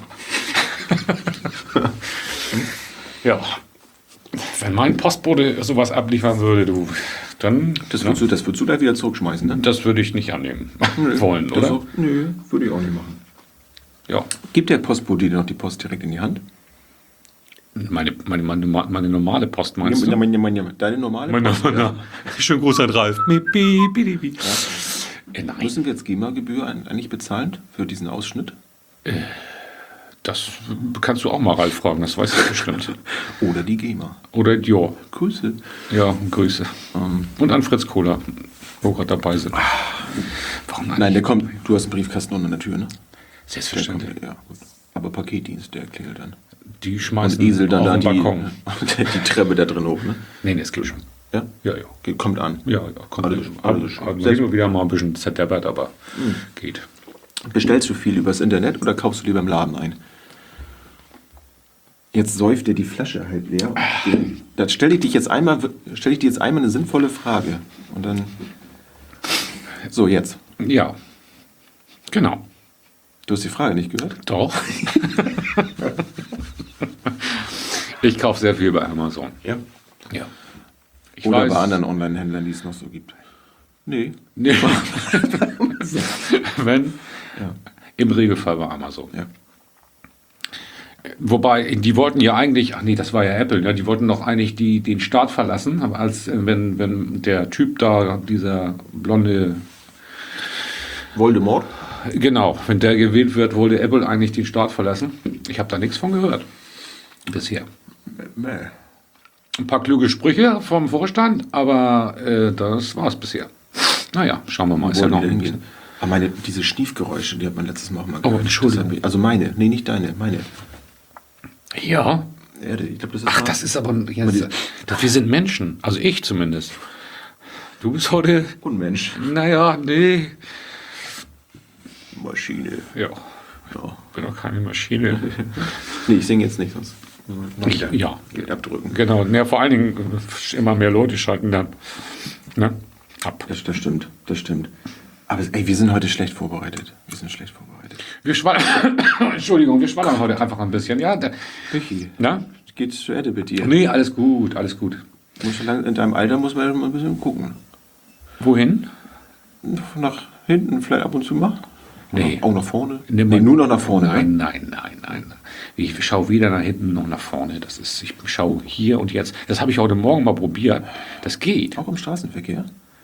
S4: Ja. Wenn mein Postbote sowas abliefern würde, du, dann.
S3: Das
S4: ne?
S3: würdest, du, das würdest du da wieder zurückschmeißen, ne?
S4: Das würde ich nicht annehmen wollen,
S3: Das
S4: oder?
S3: auch, nö, würde ich auch nicht machen.
S4: Ja.
S3: Gibt der Postbote dir noch die Post direkt in die Hand?
S4: Meine, meine, meine, meine normale Post meinst
S3: Ja,
S4: du?
S3: meine, meine, deine normale
S4: Meine,
S3: Post?
S4: meine,
S3: Ja.
S4: schön groß ein Ralf. Äh, nein,
S3: Müssen wir jetzt GEMA-Gebühr ein- eigentlich bezahlen für diesen Ausschnitt?
S4: das kannst du auch mal Ralf fragen, das weiß ich bestimmt.
S3: Oder die GEMA?
S4: Oder ja,
S3: Grüße.
S4: ja, Grüße.
S3: Ähm,
S4: Und an Fritz Kohler, wo wir gerade dabei sind. Warum
S3: nein, der kommt. Du hast einen Briefkasten unter der Tür, ne? Der
S4: Selbstverständlich.
S3: kommt, ja, gut. Aber Paketdienst, der klingelt dann.
S4: Die
S3: Und
S4: schmeißen
S3: Esel dann
S4: auf
S3: da
S4: den
S3: die,
S4: Balkon.
S3: die Treppe da drin hoch, ne?
S4: Nee, nee, es geht schon.
S3: Ja?
S4: Ja, ja.
S3: Geht, kommt an.
S4: Ja, ja, kommt
S3: Alles-
S4: alles,
S3: alles
S4: alles,
S3: schön.
S4: alles, hin und wieder mal ein bisschen zerdeppert, aber geht.
S3: Bestellst du viel übers Internet oder kaufst du lieber im Laden ein? Jetzt säuft dir die Flasche halb leer. Dann stelle ich dich jetzt einmal, stelle ich dir jetzt einmal eine sinnvolle Frage. Und dann. So, jetzt.
S4: Ja, genau.
S3: Du hast die Frage nicht gehört?
S4: Doch. Ich kaufe sehr viel bei Amazon.
S3: Ja.
S4: Ja. Ich
S3: Oder
S4: weiß,
S3: bei anderen Online-Händlern, die es noch so gibt. Nee.
S4: Nee. Wenn,
S3: Ja.
S4: im Regelfall bei Amazon.
S3: Ja.
S4: Wobei, die wollten ja eigentlich, ach nee, das war ja Apple, ne? Die wollten doch eigentlich die, den Staat verlassen, aber als äh, wenn, wenn der Typ da, dieser blonde,
S3: Voldemort?
S4: genau, wenn der gewählt wird, wollte Apple eigentlich den Staat verlassen. Ich habe da nichts von gehört. Bisher.
S3: Nee.
S4: Ein paar kluge Sprüche vom Vorstand, aber äh, das war es bisher. Naja, schauen wir mal. Ist ja noch ein bisschen.
S3: Aber meine, diese Schniefgeräusche, die hat man letztes Mal auch mal
S4: Oh,
S3: gehört.
S4: Entschuldigung.
S3: Das hat mich- Also meine, nee, nicht deine, meine.
S4: Ja.
S3: Ja, ich glaube, das ist
S4: Ach,
S3: mal-
S4: das ist aber. Ja, das, das, wir sind Menschen. Also ich zumindest. Du bist heute.
S3: Unmensch.
S4: Naja, nee.
S3: Maschine.
S4: Ja.
S3: Ja.
S4: Bin doch keine Maschine.
S3: Nee, ich singe jetzt nicht, sonst.
S4: Ich, ja.
S3: Geld abdrücken.
S4: Genau. Ja, vor allen Dingen immer mehr Leute schalten dann. Ne? Ab.
S3: Das, das stimmt, das stimmt. Aber ey, wir sind heute schlecht vorbereitet. Wir sind schlecht vorbereitet.
S4: Wir schwallern. Entschuldigung, wir schwallern heute einfach ein bisschen. Ja. Da,
S3: Michi,
S4: na?
S3: geht's zu Ende mit dir?
S4: Nee, alles gut, alles gut.
S3: Muss schon lang, in deinem Alter muss man mal ein bisschen gucken.
S4: Wohin?
S3: Nach hinten vielleicht ab und zu mal?
S4: Nee.
S3: Auch nach vorne?
S4: Nimm
S3: Nee,
S4: mal-
S3: nur noch nach vorne.
S4: Nein,
S3: ne?
S4: nein, nein, nein. Ich schaue weder nach hinten noch nach vorne. Das ist, ich schaue hier und jetzt. Das habe ich heute Morgen mal probiert. Das geht.
S3: Auch im Straßenverkehr?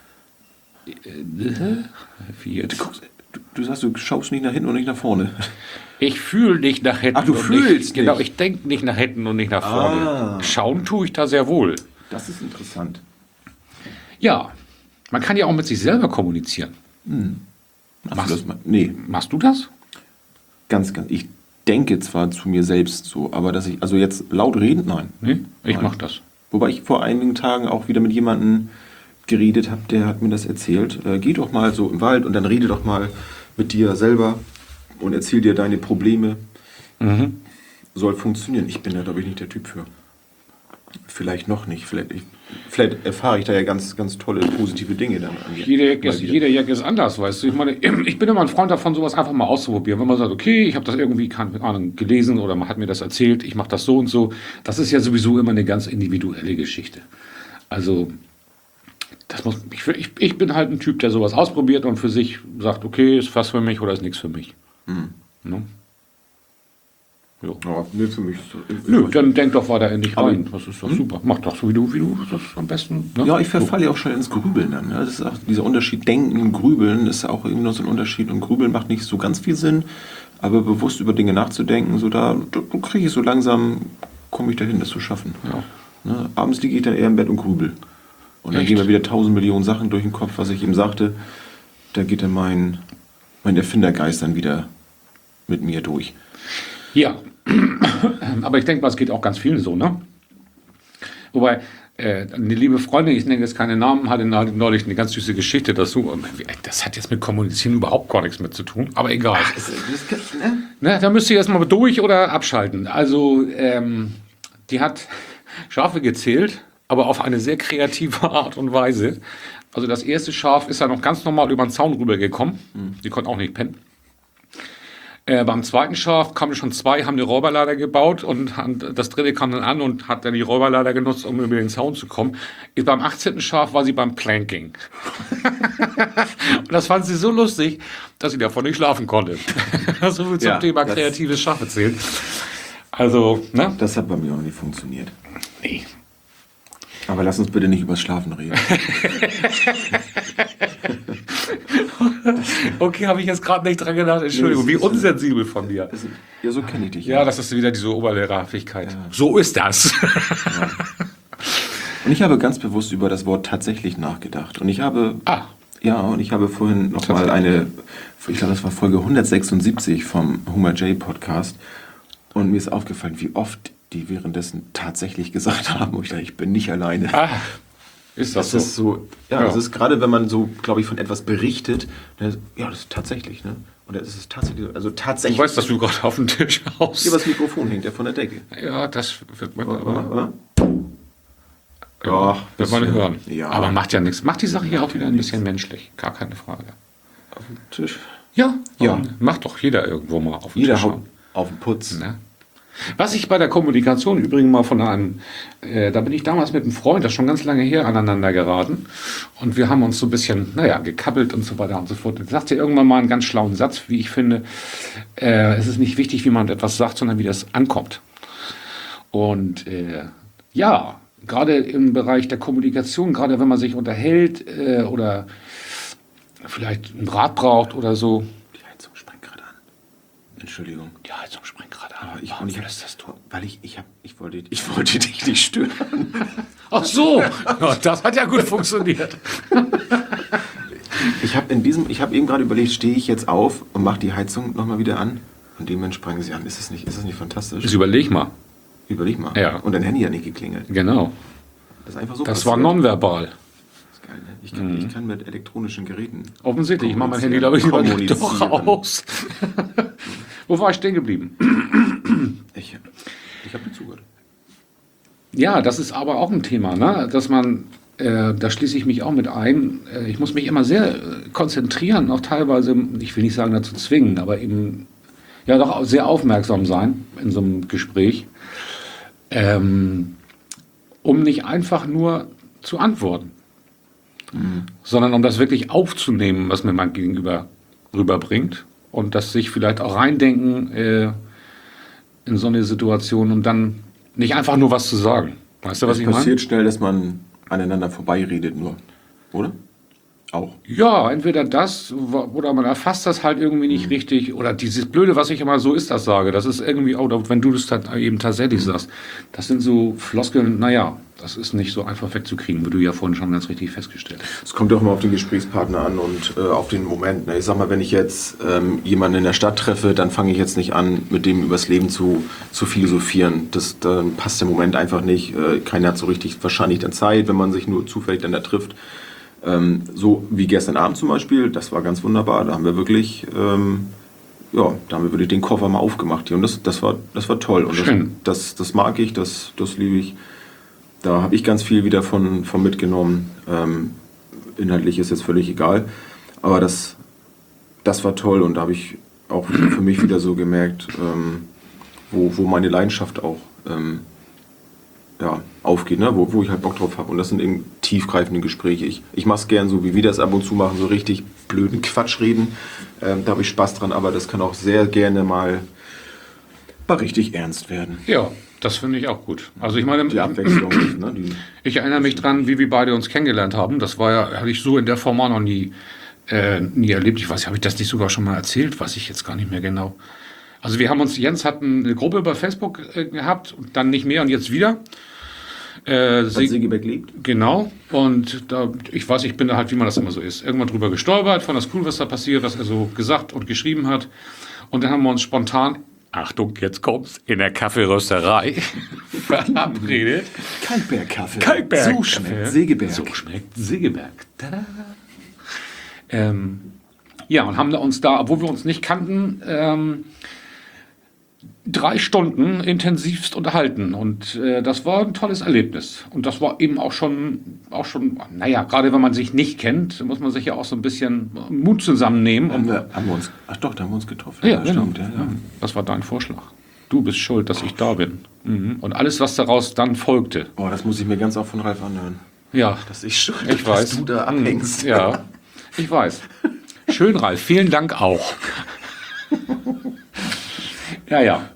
S4: Wie jetzt?
S3: Du, guckst, du, du sagst, du schaust nicht nach hinten und nicht nach vorne.
S4: Ich fühle nicht nach hinten.
S3: Ach, du
S4: und
S3: fühlst
S4: nicht. Genau,
S3: nicht.
S4: ich denke nicht nach hinten und nicht nach vorne.
S3: Ah.
S4: Schauen tue ich da sehr wohl.
S3: Das ist interessant.
S4: Ja, man kann ja auch mit sich selber kommunizieren.
S3: Machst
S4: Machst-
S3: du das mal? Nee,
S4: Machst du das?
S3: ganz, ganz. Ich denke zwar zu mir selbst so, aber dass ich, also jetzt laut reden, nein.
S4: Nee, ich
S3: Nein.
S4: mache das.
S3: Wobei ich vor einigen Tagen auch wieder mit jemandem geredet habe, der hat mir das erzählt. Äh, geh doch mal so im Wald und dann rede doch mal mit dir selber und erzähl dir deine Probleme.
S4: Mhm.
S3: Soll funktionieren. Ich bin da, glaube ich, nicht der Typ für. Vielleicht noch nicht. Vielleicht, ich, vielleicht erfahre ich da ja ganz, ganz tolle, positive Dinge dann an mir.
S4: Jeder Jack,
S3: Mal
S4: ist,
S3: wieder.
S4: jeder Jack ist anders, weißt du. Ich meine, ich bin immer ein Freund davon, sowas einfach mal auszuprobieren. Wenn man sagt, okay, ich habe das irgendwie keine Ahnung, gelesen oder man hat mir das erzählt, ich mache das so und so. Das ist ja sowieso immer eine ganz individuelle Geschichte. Also, das muss, ich, ich, ich bin halt ein Typ, der sowas ausprobiert und für sich sagt, okay, ist was für mich oder ist nichts für mich. Ne? Jo.
S3: Ja, nee, für mich ist das-
S4: Nö, dann denk doch weiter in dich
S3: Aber-
S4: rein. Das ist doch super. Mach doch so, wie du, wie du das am besten. Ne?
S3: Ja, ich verfalle ja auch schon ins Grübeln dann. Ne? Das ist auch dieser Unterschied Denken und Grübeln ist auch irgendwie noch so ein Unterschied. Und Grübeln macht nicht so ganz viel Sinn, aber bewusst über Dinge nachzudenken, so da, da kriege ich so langsam, komme ich dahin, das zu schaffen.
S4: Ja.
S3: Ne? Abends liege ich dann eher im Bett und grübel. Und dann
S4: Echt?
S3: gehen mir wieder tausend Millionen Sachen durch den Kopf, was ich eben sagte. Da geht dann mein, mein Erfindergeist dann wieder mit mir durch.
S4: Ja, aber ich denke mal, es geht auch ganz vielen so, ne? Wobei, äh, eine liebe Freundin, ich nenne jetzt keine Namen, hatte neulich eine ganz süße Geschichte dazu. Und das hat jetzt mit Kommunizieren überhaupt gar nichts mit zu tun, aber egal.
S3: Das, das, ne?
S4: Ne, da müsst ihr jetzt mal durch oder abschalten. Also, ähm, die hat Schafe gezählt, aber auf eine sehr kreative Art und Weise. Also das erste Schaf ist ja noch ganz normal über den Zaun rübergekommen. Die konnte auch nicht pennen. Äh, beim zweiten Schaf kamen schon zwei, haben eine Räuberleiter gebaut und das dritte kam dann an und hat dann die Räuberleiter genutzt, um über den Zaun zu kommen. Beim achtzehnten Schaf war sie beim Planking. Und das fand sie so lustig, dass sie davon nicht schlafen konnte. So viel zum
S3: Ja,
S4: Thema
S3: das-
S4: kreatives Schafezählen. Also, ne?
S3: Das hat bei mir auch nicht funktioniert.
S4: Nee.
S3: Aber lass uns bitte nicht übers Schlafen reden.
S4: Okay, habe ich jetzt gerade nicht dran gedacht. Entschuldigung,
S3: Nee,
S4: wie
S3: das ist-
S4: unsensibel von mir.
S3: Das ist, ja, so kenne ich dich.
S4: Ja, das ist wieder diese Oberlehrerhaftigkeit. So ist das.
S3: Und ich habe ganz bewusst über das Wort tatsächlich nachgedacht. Und ich habe,
S4: Ah.
S3: ja, und ich habe vorhin nochmal eine, ich glaube, das war Folge hundertsechsundsiebzig vom Humor J Podcast. Und mir ist aufgefallen, wie oft die währenddessen tatsächlich gesagt haben. Und ich dachte, ich bin nicht alleine.
S4: Ah, ist das,
S3: Das ist
S4: so?
S3: so, ja,
S4: Ja.
S3: das ist gerade, wenn man so, glaube ich, von etwas berichtet, dann, ja, das ist tatsächlich, ne? Und das ist tatsächlich, also tatsächlich.
S4: Du weißt, dass du gerade auf dem Tisch haust.
S3: Hier, das Mikrofon hängt ja von der Decke.
S4: Ja, das wird man,
S3: Oder?
S4: aber,
S3: Oder?
S4: ja,
S3: Ja,
S4: wird man
S3: bisschen.
S4: hören.
S3: Ja.
S4: Aber macht ja nichts. Macht die Sache hier auch wieder ein bisschen menschlich. Gar keine Frage.
S3: Auf dem Tisch.
S4: Ja,
S3: Ja.
S4: und macht doch jeder irgendwo mal auf den
S3: Jeder
S4: Tisch
S3: haut
S4: schauen.
S3: auf den Putz.
S4: Ne? Was ich bei der Kommunikation übrigens mal von einem, äh, da bin ich damals mit einem Freund, das ist schon ganz lange her, aneinander geraten. Und wir haben uns so ein bisschen, naja, gekabbelt und so weiter und so fort. Jetzt sagte er irgendwann mal einen ganz schlauen Satz, wie ich finde, äh, es ist nicht wichtig, wie man etwas sagt, sondern wie das ankommt. Und äh, ja, gerade im Bereich der Kommunikation, gerade wenn man sich unterhält äh, oder vielleicht einen Rat braucht oder so.
S3: Die Heizung springt gerade an. Entschuldigung.
S4: Die Heizung springt gerade an.
S3: Aber ich,
S4: Warum
S3: ich,
S4: willst das tun?
S3: Weil ich, ich, hab, ich, wollte, ich wollte dich nicht stören.
S4: Ach so, ja, das hat ja gut funktioniert.
S3: Ich habe in diesem, ich habe eben gerade überlegt, stehe ich jetzt auf und mache die Heizung nochmal wieder an? Und dem Mensch sprangen sie an. Ist das nicht, ist das nicht fantastisch?
S4: Das überleg mal.
S3: Überleg mal.
S4: Ja.
S3: Und dein Handy hat nicht geklingelt.
S4: Genau.
S3: Das ist einfach so
S4: Das
S3: passiert.
S4: war nonverbal.
S3: Das ist geil, ne? Ich kann, ich kann mit elektronischen Geräten.
S4: Offensichtlich. Ich mache mein Handy, glaube ich, lieber
S3: kommunizieren.
S4: doch aus. Wo war ich stehen geblieben?
S3: Ich, ich habe dir zugehört.
S4: Ja, das ist aber auch ein Thema, ne? Dass man, äh, da schließe ich mich auch mit ein, äh, ich muss mich immer sehr äh, konzentrieren, auch teilweise, ich will nicht sagen dazu zwingen, aber eben ja doch sehr aufmerksam sein in so einem Gespräch, ähm, um nicht einfach nur zu antworten, mhm. sondern um das wirklich aufzunehmen, was mir mein Gegenüber rüberbringt und das sich vielleicht auch reindenken äh, in so eine Situation, um dann nicht einfach nur was zu sagen. Weißt du, was
S3: Es
S4: ich meine?
S3: passiert schnell, dass man aneinander vorbeiredet nur. Oder? Auch.
S4: Ja, entweder das oder man erfasst das halt irgendwie nicht richtig. Oder dieses Blöde, was ich immer so ist, das sage. Das ist irgendwie, oh, wenn du das eben tatsächlich sagst. Das sind so Floskeln, naja, das ist nicht so einfach wegzukriegen, wie du ja vorhin schon ganz richtig festgestellt hast.
S3: Es kommt auch immer auf den Gesprächspartner an und äh, auf den Moment. Ne? Ich sag mal, wenn ich jetzt ähm, jemanden in der Stadt treffe, dann fange ich jetzt nicht an, mit dem übers Leben zu, zu philosophieren. Das, dann passt der Moment einfach nicht. Äh, keiner hat so richtig wahrscheinlich dann Zeit, wenn man sich nur zufällig dann da trifft. Ähm, so wie gestern Abend zum Beispiel, das war ganz wunderbar. Da haben wir wirklich, ähm, ja, da haben wir wirklich den Koffer mal aufgemacht hier und das, das war, das war toll. Und
S4: Schön.
S3: Das, das, das mag ich, das, das liebe ich. Da habe ich ganz viel wieder von, von mitgenommen. Ähm, inhaltlich ist jetzt völlig egal, aber das, das war toll und da habe ich auch für mich wieder so gemerkt, ähm, wo, wo meine Leidenschaft auch ähm, ja, aufgeht, ne? wo, wo ich halt Bock drauf habe. Und das sind eben tiefgreifende Gespräche. Ich, ich mache es gern so, wie wir das ab und zu machen, so richtig blöden Quatsch reden. Ähm, da habe ich Spaß dran, aber das kann auch sehr gerne mal, mal richtig ernst werden.
S4: Ja, das finde ich auch gut. Also ich meine,
S3: Die Abwechslung. ne? Die,
S4: ich erinnere mich dran, wie wir beide uns kennengelernt haben. Das war ja, hatte ich so in der Form auch noch nie, äh, nie erlebt. Ich weiß, habe ich das nicht sogar schon mal erzählt? Weiß ich jetzt gar nicht mehr genau. Also wir haben uns, Jens hat eine Gruppe bei Facebook äh, gehabt, und dann nicht mehr und jetzt wieder. Äh,
S3: was Segeberg lebt.
S4: Genau. Und da, ich weiß, ich bin da halt, wie man das immer so ist, irgendwann drüber gestolpert, fand das cool, was da passiert, was er so gesagt und geschrieben hat. Und dann haben wir uns spontan, Achtung, jetzt kommt's, in der Kaffeerösterei verabredet.
S3: Kalkberg-Kaffee.
S4: Kalkberg.
S3: So schmeckt Segeberg.
S4: So schmeckt Segeberg. Tada. Ähm, ja, und haben da uns da, obwohl wir uns nicht kannten, ähm, drei Stunden intensivst unterhalten. Und äh, das war ein tolles Erlebnis. Und das war eben auch schon, auch schon, naja, gerade wenn man sich nicht kennt, muss man sich ja auch so ein bisschen Mut zusammennehmen.
S3: Haben
S4: Um,
S3: wir, haben wir uns, ach doch, da haben wir uns getroffen.
S4: ja, genau.
S3: stimmt. Ja, ja.
S4: Das war dein Vorschlag. Du bist schuld, dass ich da bin. Mhm. Und alles, was daraus dann folgte.
S3: Oh, das muss ich mir ganz oft von Ralf anhören.
S4: Ja,
S3: Dass ich schuld,
S4: ich
S3: dass
S4: weiß.
S3: du da abhängst.
S4: Mhm. Ja, ich weiß. Schön, Ralf. Vielen Dank auch. Ja, ja.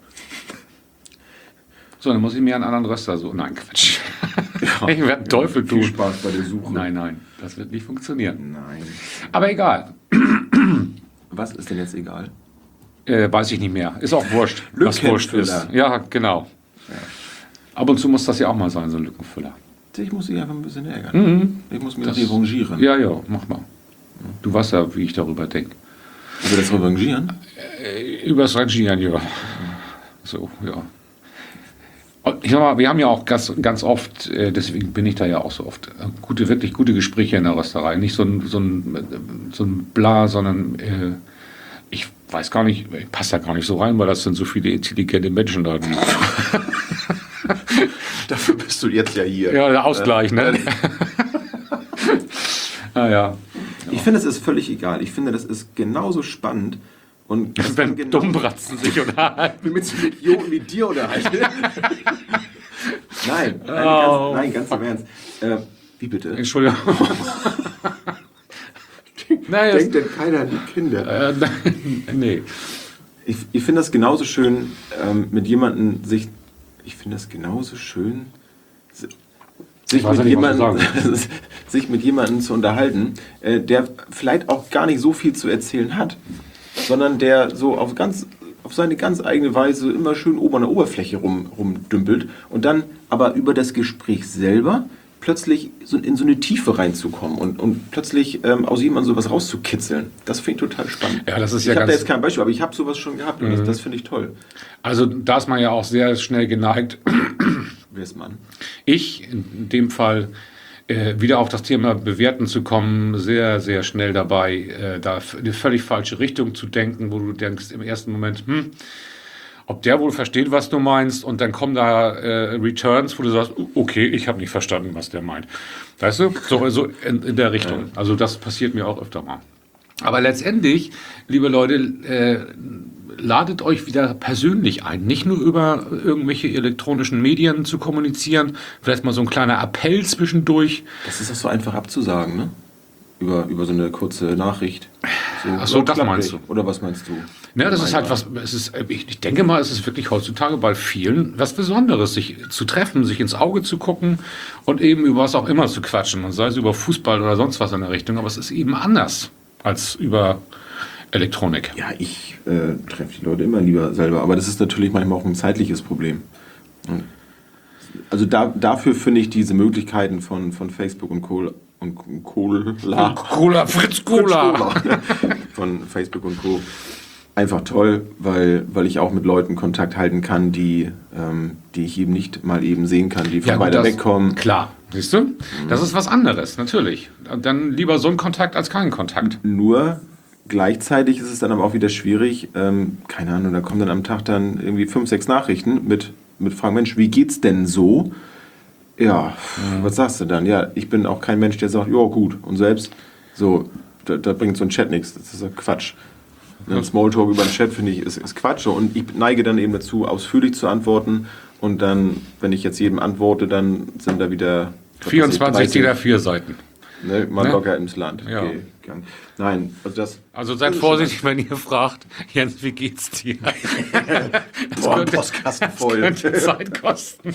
S4: So, dann muss ich mir einen anderen Röster so. Nein, Quatsch.
S3: Ja.
S4: Ich werde Teufel
S3: Viel
S4: tun.
S3: Spaß bei der Suche.
S4: Nein, nein, das wird nicht funktionieren.
S3: Nein.
S4: Aber egal.
S3: Was ist denn jetzt egal?
S4: Äh, weiß ich nicht mehr. Ist auch wurscht, was wurscht ist.
S3: Lückenfüller.
S4: Ja, genau. Ab und zu muss das ja auch mal sein, so ein Lückenfüller.
S3: Ich muss dich einfach ein bisschen ärgern.
S4: Mhm.
S3: Ich muss mich
S4: Das-
S3: revanchieren.
S4: Ja, ja, mach mal. Du weißt ja, wie ich darüber denke.
S3: Über das Revanchieren?
S4: Übers Rangieren, ja. So, ja. Und ich sag mal, wir haben ja auch ganz, ganz oft, äh, deswegen bin ich da ja auch so oft, äh, gute, wirklich gute Gespräche in der Rösterei. Nicht so ein, so ein, äh, so ein Bla, sondern äh, ich weiß gar nicht, ich passe da gar nicht so rein, weil das sind so viele intelligente Menschen da. Die,
S3: Dafür bist du jetzt ja hier.
S4: ja, der Ausgleich, ne? Ah, ja.
S3: Ich finde, es ist völlig egal. Ich finde, das ist genauso spannend. Und das
S4: Wenn
S3: genau
S4: Dummbratzen sich unterhalten.
S3: mit so Idioten wie dir unterhalten. Nein, nein,
S4: Oh,
S3: ganz, nein, ganz im Ernst. Äh, wie bitte?
S4: Entschuldigung. Naja,
S3: Denkt denn keiner an die Kinder?
S4: äh, nee.
S3: Ich, ich finde das genauso schön, ähm, mit jemandem sich. Ich finde das genauso schön, si- sich,
S4: weiß
S3: mit,
S4: ja nicht, was du
S3: jemandem, sich mit jemandem zu unterhalten, äh, der vielleicht auch gar nicht so viel zu erzählen hat, sondern der so auf ganz auf seine ganz eigene Weise immer schön oben an der Oberfläche rum, rumdümpelt und dann aber über das Gespräch selber plötzlich so in so eine Tiefe reinzukommen und, und plötzlich ähm, aus jemandem sowas rauszukitzeln. Das finde ich total spannend.
S4: Ja, das ist
S3: ich
S4: ja
S3: habe da
S4: ganz-
S3: jetzt kein Beispiel, aber ich habe sowas schon gehabt und das, das finde ich toll.
S4: Also da ist man ja auch sehr schnell geneigt,
S3: Wer ist Mann?
S4: ich in dem Fall äh, wieder auf das Thema Bewerten zu kommen, sehr, sehr schnell dabei, äh, da in eine völlig falsche Richtung zu denken, wo du denkst im ersten Moment, hm, ob der wohl versteht, was du meinst, und dann kommen da äh, Returns, wo du sagst, okay, ich habe nicht verstanden, was der meint. Weißt du? So, so in, in der Richtung. Also das passiert mir auch öfter mal. Aber letztendlich, liebe Leute, äh, ladet euch wieder persönlich ein. Nicht nur über irgendwelche elektronischen Medien zu kommunizieren, vielleicht mal so ein kleiner Appell zwischendurch.
S3: Das ist auch so einfach abzusagen, ne? Über, über so eine kurze Nachricht. So,
S4: Ach so,
S3: ja,
S4: das
S3: klappt
S4: meinst
S3: nicht. Oder was meinst du?
S4: Ja, das ist halt
S3: Einmal.
S4: was, es ist, ich, ich denke mal, es ist wirklich heutzutage bei vielen was Besonderes, sich zu treffen, sich ins Auge zu gucken und eben über was auch immer zu quatschen. Und sei es über Fußball oder sonst was in der Richtung, aber es ist eben anders als über Elektronik.
S3: Ja, ich äh, treffe die Leute immer lieber selber, aber das ist natürlich manchmal auch ein zeitliches Problem. Und also da, dafür finde ich diese Möglichkeiten von, von Facebook und Co. und Cola,
S4: Cola, Fritz Cola.
S3: von Facebook und Co. einfach toll, weil, weil ich auch mit Leuten Kontakt halten kann, die, ähm, die ich eben nicht mal eben sehen kann, die von
S4: gut,
S3: weiter
S4: das-
S3: wegkommen.
S4: Klar, siehst du? Das ist was anderes, natürlich. Dann lieber so ein Kontakt als keinen Kontakt.
S3: Nur gleichzeitig ist es dann aber auch wieder schwierig, ähm, keine Ahnung, da kommen dann am Tag dann irgendwie fünf, sechs Nachrichten mit, mit Fragen, Mensch, wie geht's denn so? Ja, was sagst du dann? Ja, ich bin auch kein Mensch, der sagt, ja gut, und selbst, so, da, da bringt so ein Chat nichts, das ist ja Quatsch. Ein Smalltalk über den Chat, finde ich, ist, ist Quatsch, und ich neige dann eben dazu, ausführlich zu antworten, und dann, wenn ich jetzt jedem antworte, dann sind da wieder
S4: vierundzwanzig D I N A vier Seiten.
S3: Ne, mal
S4: Ne?
S3: locker ins Land
S4: Ja.
S3: gegangen. Nein, also das.
S4: Also seid
S3: das ist
S4: vorsichtig, wenn ihr fragt, Jens, wie geht's dir? Das
S3: Boah,
S4: könnte,
S3: Postkasten
S4: das
S3: voll.
S4: könnte Zeit kosten.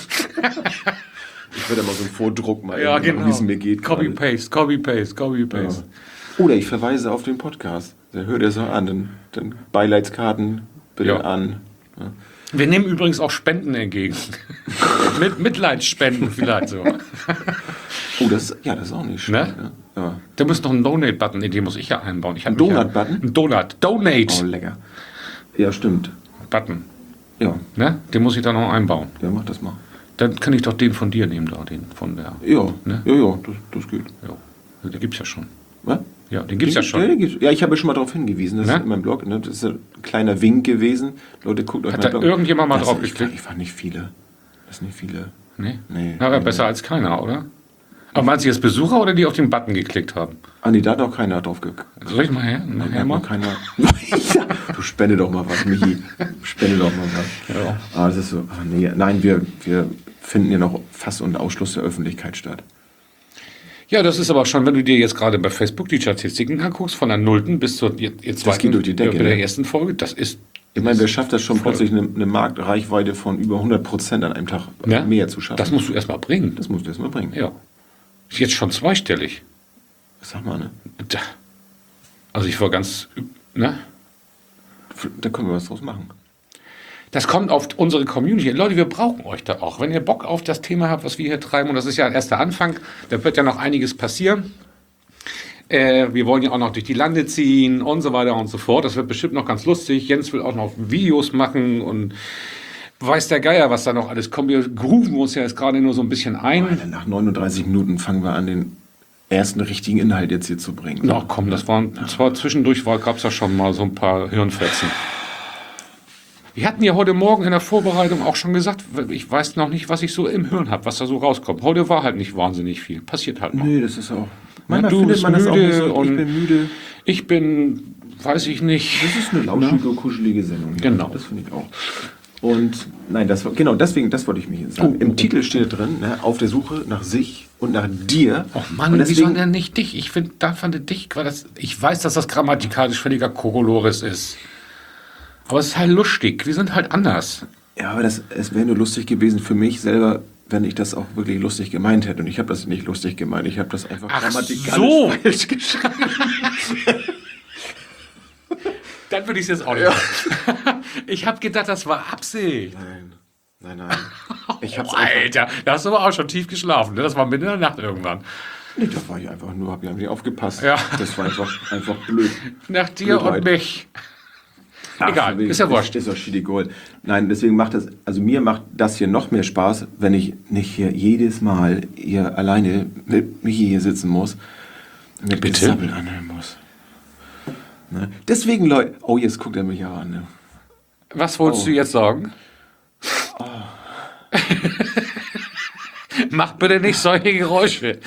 S3: Ich würde mal so einen Vordruck mal
S4: Ja,
S3: eben,
S4: genau.
S3: wie es mir geht. gerade.
S4: Copy-Paste, Copy-Paste,
S3: Ja.
S4: Copy-Paste.
S3: Oder ich verweise auf den Podcast. Der hört es auch an. Dann, dann Beileidskarten bitte
S4: Ja.
S3: an. Ja.
S4: Wir nehmen übrigens auch Spenden entgegen. Mit Mitleidsspenden vielleicht so.
S3: Oh, das, ja, das ist auch nicht schlecht.
S4: Ne?
S3: Ne? Ja.
S4: Da muss noch ein Donate-Button, nee, den muss ich ja einbauen. Ich hab
S3: Ein
S4: mich ja-
S3: Donut-Button?
S4: Ein Donut.
S3: Oh,
S4: Donate-Button.
S3: lecker. Ja, stimmt. Ja,
S4: Ne? Den muss ich da noch einbauen.
S3: ja, mach das mal.
S4: Dann kann ich doch den von dir nehmen, da, den von der.
S3: Ja,
S4: Ne?
S3: ja, ja, das, das geht.
S4: Ja. Den gibt's ja schon.
S3: Was?
S4: Ja, den gibt's ja
S3: Ja,
S4: schon.
S3: den gibt's. Ja, ich habe ja schon mal darauf hingewiesen, das
S4: Ne?
S3: ist in meinem Blog. Ne? Das ist ein kleiner Wink gewesen. Leute, guckt euch
S4: Hat
S3: meinen
S4: da
S3: Blog.
S4: irgendjemand mal
S3: Das-
S4: drauf
S3: ich,
S4: geklickt?
S3: Ich fand nicht viele. Das sind nicht viele.
S4: Nee?
S3: Nee.
S4: Na, aber
S3: nee,
S4: besser
S3: nee.
S4: als keiner, oder? Aber meinst du jetzt Besucher oder die auf den Button geklickt haben?
S3: Ah, nee, da hat auch keiner drauf geklickt.
S4: Soll ich mal her? Nachher
S3: Ja,
S4: mal?
S3: mal keiner. Ja, du spende doch mal was, Michi. Spende doch mal was.
S4: Ja.
S3: Ah, das ist so. Ah, nee, nein, wir, wir finden ja noch fast unter Ausschluss der Öffentlichkeit statt.
S4: Ja, das ist aber schon, wenn du dir jetzt gerade bei Facebook die Statistiken anguckst, von der nullten bis zur ihr- ihr zweiten,
S3: geht durch die Decke,
S4: äh, bei der
S3: ne?
S4: ersten Folge, das ist
S3: Ich meine, wer schafft das schon plötzlich eine, eine Marktreichweite von über hundert Prozent an einem Tag
S4: ne?
S3: mehr zu schaffen?
S4: Das musst du erst mal bringen.
S3: das musst du erst mal bringen.
S4: Ja. Ist jetzt schon zweistellig.
S3: Sag mal, ne?
S4: Da- Also ich war ganz, ne?
S3: Da können wir was draus machen.
S4: Das kommt auf unsere Community. Leute, wir brauchen euch da auch. Wenn ihr Bock auf das Thema habt, was wir hier treiben, und das ist ja erst der Anfang, da wird ja noch einiges passieren. Äh, wir wollen ja auch noch durch die Lande ziehen und so weiter und so fort. Das wird bestimmt noch ganz lustig. Jens will auch noch Videos machen und weiß der Geier, was da noch alles kommt. Wir grooven uns ja jetzt gerade nur so ein bisschen ein.
S3: Alter, nach neununddreißig Minuten fangen wir an, den ersten richtigen Inhalt jetzt hier zu bringen.
S4: Na komm, das waren zwar zwischendurch gab es ja schon mal so ein paar Hirnfetzen. Wir hatten ja heute Morgen in der Vorbereitung auch schon gesagt, ich weiß noch nicht, was ich so im Hirn habe, was da so rauskommt. Heute war halt nicht wahnsinnig viel. Passiert halt noch.
S3: Nee, das ist auch. Manchmal
S4: du
S3: findet
S4: bist
S3: man das auch
S4: müde
S3: nicht so. Ich
S4: und
S3: bin müde.
S4: Ich bin, weiß ich nicht.
S3: Das ist eine lauschige, kuschelige Sendung. Ja.
S4: Genau.
S3: Das finde ich auch. Und nein, das war, genau, deswegen, das wollte ich mir jetzt sagen.
S4: Oh,
S3: Im
S4: oh,
S3: Titel steht drin, ne, auf der Suche nach sich und nach dir.
S4: Oh Mann,
S3: und
S4: wieso
S3: deswegen,
S4: denn nicht dich? Ich finde, da fand ich dich, weil das, ich weiß, dass das grammatikalisch völliger Kokolores ist. Aber es ist halt lustig. Wir sind halt anders.
S3: Ja, aber das, es wäre nur lustig gewesen für mich selber, wenn ich das auch wirklich lustig gemeint hätte. Und ich habe das nicht lustig gemeint. Ich habe das einfach
S4: Ach
S3: grammatikalisch
S4: so.
S3: falsch geschrieben.
S4: Dann würde ich es jetzt auch nicht. Ja. Ich habe gedacht, das war Absicht.
S3: Nein, nein, nein. Ich hab's
S4: Oh,
S3: einfach,
S4: Alter, da hast du aber auch schon tief geschlafen. Ne? Das war mitten in der Nacht irgendwann.
S3: nee, da war ich einfach nur, habe ich nicht aufgepasst.
S4: Ja.
S3: Das war einfach, einfach blöd.
S4: Nach dir
S3: Blödheit.
S4: und mich.
S3: Ach,
S4: Egal,
S3: wegen-
S4: ist ja wurscht.
S3: Ist, ist doch Schiede Gold. Nein, deswegen macht das, also mir macht das hier noch mehr Spaß, wenn ich nicht hier jedes Mal hier alleine mit Michi hier sitzen muss und mir
S4: Bitte?
S3: Gesabbel anhören muss. Ne? Deswegen, Leute, oh, jetzt guckt er mich ja an. Ne?
S4: Was wolltest
S3: Oh.
S4: du jetzt sagen? Mach bitte nicht solche Geräusche.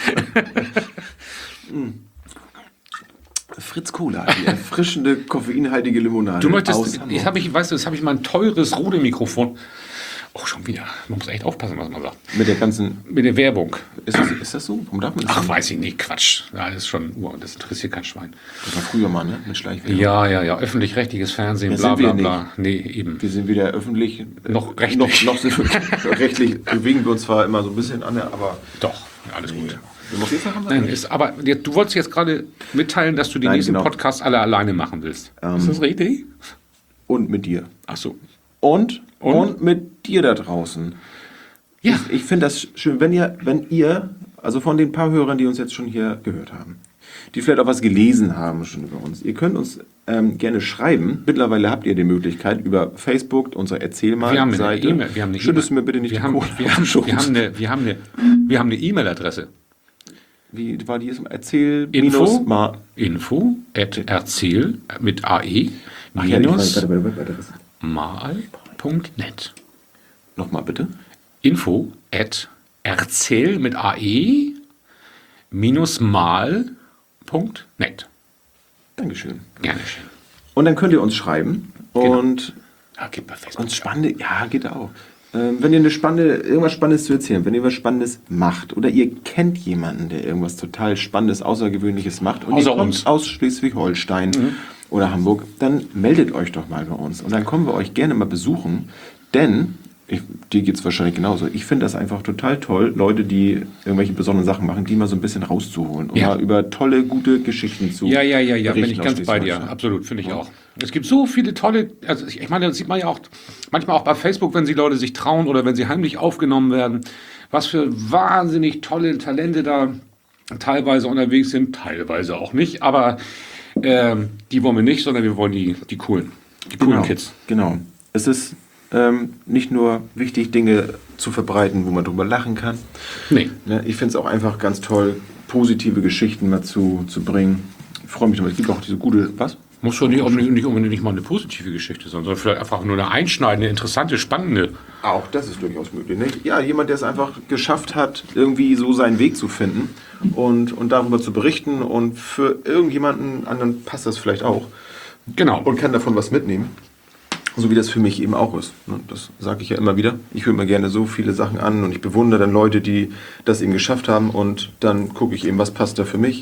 S3: Fritz Cola, die erfrischende, koffeinhaltige Limonade.
S4: Du möchtest,
S3: aus Hamburg.
S4: jetzt habe ich, weißt du, jetzt habe ich mal ein teures Rode-Mikrofon. Oh, schon wieder. Man muss echt aufpassen, was man sagt.
S3: Mit der ganzen,
S4: Mit der Werbung.
S3: ist das, ist das so? Warum darf man das
S4: Ach,
S3: nicht?
S4: weiß ich nicht, Quatsch. Ja, das ist schon Uhr und das interessiert kein Schwein.
S3: Das war früher mal, ne? Mit Schleichwerbung.
S4: Ja, ja, ja, öffentlich-rechtliches Fernsehen,
S3: Das
S4: bla
S3: sind wir
S4: bla bla. Nee, eben.
S3: Wir sind wieder öffentlich. äh,
S4: Noch rechtlich.
S3: Noch, noch sind wir rechtlich bewegen wir uns zwar immer so ein bisschen an, aber
S4: Doch, alles gut.
S3: wir auf jeden Fall haben wir
S4: Nein,
S3: recht.
S4: ist, aber jetzt- du wolltest jetzt gerade mitteilen, dass du die
S3: Nein,
S4: nächsten
S3: genau.
S4: Podcasts alle alleine machen willst. ist das richtig?
S3: Und mit dir.
S4: Ach so.
S3: Und, und?
S4: Und?
S3: mit dir da draußen.
S4: Ja.
S3: Ich, ich finde das schön, wenn ihr, wenn ihr, also von den paar Hörern, die uns jetzt schon hier gehört haben, die vielleicht auch was gelesen haben schon über uns, ihr könnt uns ähm, gerne schreiben. Mittlerweile habt ihr die Möglichkeit über Facebook, unsere Erzähl mal
S4: Wir haben eine
S3: Seite.
S4: E-Mail. Wir haben eine
S3: Schüttest du
S4: E-Mail.
S3: mir bitte nicht
S4: wir
S3: die
S4: haben,
S3: Kohle
S4: wir,
S3: auf
S4: haben,
S3: den Schoß.
S4: wir haben eine, wir haben eine, wir haben eine E-Mail-Adresse.
S3: Wie war die jetzt? Erzähl
S4: Info,
S3: minus mal.
S4: info at erzähl mit ae
S3: Ach ja, ich
S4: minus
S3: meine, bei der Webadresse.
S4: mal punkt net.
S3: Nochmal bitte.
S4: Info at erzähl mit ae minus mal punkt net.
S3: Dankeschön.
S4: Gerne schön.
S3: Und dann könnt ihr uns schreiben
S4: Genau.
S3: und
S4: Ja, geht bei Facebook.
S3: uns spannende, ja, geht auch. Ähm, wenn ihr eine spannende, irgendwas Spannendes zu erzählen, wenn ihr was Spannendes macht oder ihr kennt jemanden, der irgendwas total Spannendes, Außergewöhnliches macht und
S4: Außer
S3: ihr kommt
S4: uns.
S3: aus Schleswig-Holstein oder Hamburg, dann meldet euch doch mal bei uns und dann kommen wir euch gerne mal besuchen, denn ich, dir geht es wahrscheinlich genauso. Ich finde das einfach total toll, Leute, die irgendwelche besonderen Sachen machen, die mal so ein bisschen rauszuholen und
S4: Ja.
S3: mal über tolle, gute Geschichten zu
S4: Ja, ja, ja, ja, bin
S3: berichten
S4: ich
S3: aus
S4: ganz bei dir.
S3: Schleswig-Holstein.
S4: Absolut, finde ich auch. Es gibt so viele tolle, also ich, ich meine, das sieht man ja auch manchmal auch bei Facebook, wenn sie Leute sich trauen oder wenn sie heimlich aufgenommen werden, was für wahnsinnig tolle Talente da teilweise unterwegs sind, teilweise auch nicht, aber ähm, die wollen wir nicht, sondern wir wollen die, die coolen, die coolen
S3: Genau,
S4: Kids.
S3: genau. Es ist ähm, nicht nur wichtig, Dinge zu verbreiten, wo man drüber lachen kann.
S4: Nee.
S3: Ne, ich finde es auch einfach ganz toll, positive Geschichten mal zu, zu bringen. Ich freue mich damit. Es gibt auch diese gute, was?
S4: Muss schon nicht unbedingt, nicht unbedingt nicht mal eine positive Geschichte sein, sondern vielleicht einfach nur eine einschneidende, interessante, spannende.
S3: Auch das ist durchaus möglich. Ne? Ja, jemand, der es einfach geschafft hat, irgendwie so seinen Weg zu finden und, und darüber zu berichten und für irgendjemanden anderen passt das vielleicht auch
S4: Genau.
S3: und kann davon was mitnehmen. So wie das für mich eben auch ist. Ne? Das sage ich ja immer wieder. Ich höre mir gerne so viele Sachen an und ich bewundere dann Leute, die das eben geschafft haben und dann gucke ich eben, was passt da für mich.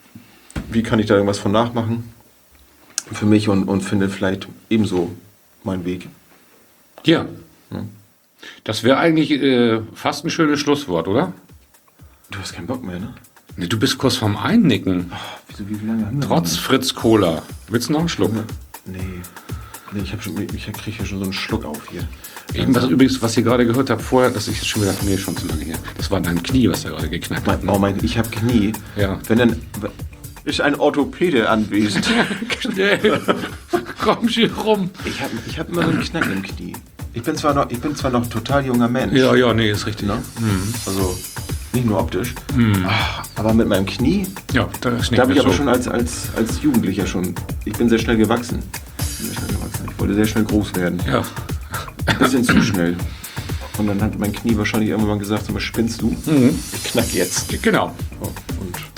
S3: Wie kann ich da irgendwas von nachmachen für mich und, und finde vielleicht ebenso meinen Weg.
S4: Ja. Das wäre eigentlich äh, fast ein schönes Schlusswort, oder?
S3: Du hast keinen Bock mehr, ne?
S4: Nee, du bist kurz vorm Einnicken.
S3: Wieso, wie lange haben wir
S4: Trotz Fritz Cola. Willst du noch einen Schluck?
S3: noch? Nee. Nee, ich, hab schon- ich kriege hier schon so einen Schluck auf hier.
S4: Eben, was, übrigens, was ihr gerade gehört habt vorher, das ist schon wieder, nee, schon zu lange her. Das war dein Knie, was da gerade geknackt hat.
S3: Mein, oh mein, ich habe Knie.
S4: Ja.
S3: Wenn dann ist ein Orthopäde anwesend.
S4: Schnell. Komm hier rum.
S3: Ich habe ich hab immer so einen Knacken im Knie. Ich bin zwar noch, ich bin zwar noch total junger Mensch.
S4: Ja, ja, nee, ist richtig.
S3: Ne? Also nicht nur optisch. Ah, aber mit meinem Knie,
S4: Ja, da ist
S3: da
S4: nicht
S3: habe ich
S4: mehr
S3: aber
S4: so.
S3: schon als, als, als Jugendlicher schon. Ich bin sehr schnell gewachsen. Ich bin sehr schnell gewachsen. Ich wollte sehr schnell groß werden.
S4: Ja.
S3: Ein bisschen zu schnell. Und dann hat mein Knie wahrscheinlich irgendwann mal gesagt, sag mal, spinnst du? Ich knack jetzt.
S4: Genau.
S3: Oh, und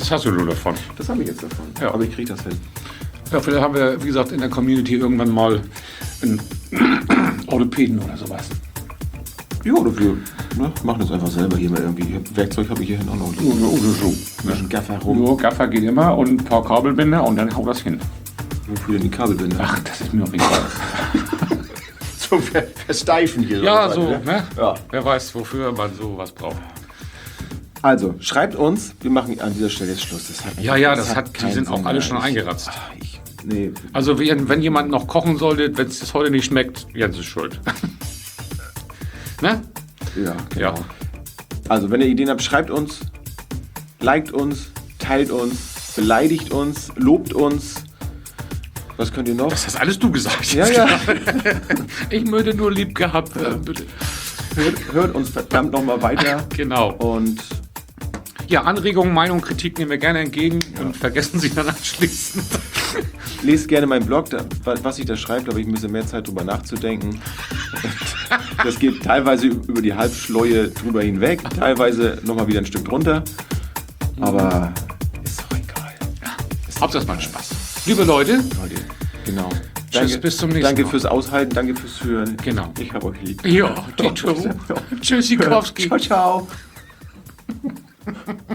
S4: Das hast du nur davon.
S3: Das habe ich jetzt davon.
S4: Ja.
S3: Aber ich kriege das hin.
S4: Ja, vielleicht haben wir, wie gesagt, in der Community irgendwann mal einen Orthopäden oder sowas.
S3: Ja, oder wir ne, machen das einfach selber hier mal irgendwie. Werkzeug habe ich hier hinten auch noch.
S4: Oder, oder so.
S3: Ein bisschen Gaffer rum.
S4: Nur Gaffer geht immer und ein paar Kabelbinder und dann hau das hin.
S3: Wofür denn die Kabelbinder?
S4: Ach, das ist mir auch egal.
S3: so ver versteifen hier.
S4: Ja,
S3: so.
S4: so,
S3: Ne?
S4: ne?
S3: Ja.
S4: Wer weiß, wofür man sowas braucht.
S3: Also, schreibt uns. Wir machen an dieser Stelle jetzt Schluss. Das hat
S4: Ja, ja, das hat, die
S3: keinen
S4: sind auch
S3: Sinn
S4: alle
S3: mehr.
S4: schon
S3: Ich-
S4: eingeratzt.
S3: Ach, ich, nee.
S4: Also wenn, wenn jemand noch kochen sollte, wenn es das heute nicht schmeckt, Jens ist schuld. Ne?
S3: Ja, genau.
S4: Ja.
S3: Also, wenn ihr Ideen habt, schreibt uns, liked uns, teilt uns, beleidigt uns, lobt uns. Was könnt ihr noch?
S4: Das hast alles du gesagt.
S3: Ja, ja.
S4: Ich möchte nur lieb gehabt werden, bitte.
S3: Hört, hört uns verdammt nochmal weiter.
S4: Genau.
S3: Und
S4: Ja, Anregungen, Meinung, Kritik nehmen wir gerne entgegen und vergessen Sie dann anschließend.
S3: lest gerne meinen Blog, da, was ich da schreibe, da habe ich ein bisschen mehr Zeit drüber nachzudenken. Das geht teilweise über die Halbschleue drüber hinweg, teilweise nochmal wieder ein Stück drunter. Aber ist doch egal.
S4: Hauptsache es macht Spaß. Liebe Leute,
S3: Leute, genau.
S4: Tschüss, bis zum nächsten
S3: Danke
S4: Mal.
S3: fürs Aushalten, danke fürs Hören.
S4: Genau.
S3: Ich habe euch lieb.
S4: ja, Tito. Tschüssikowski.
S3: Ciao, ciao.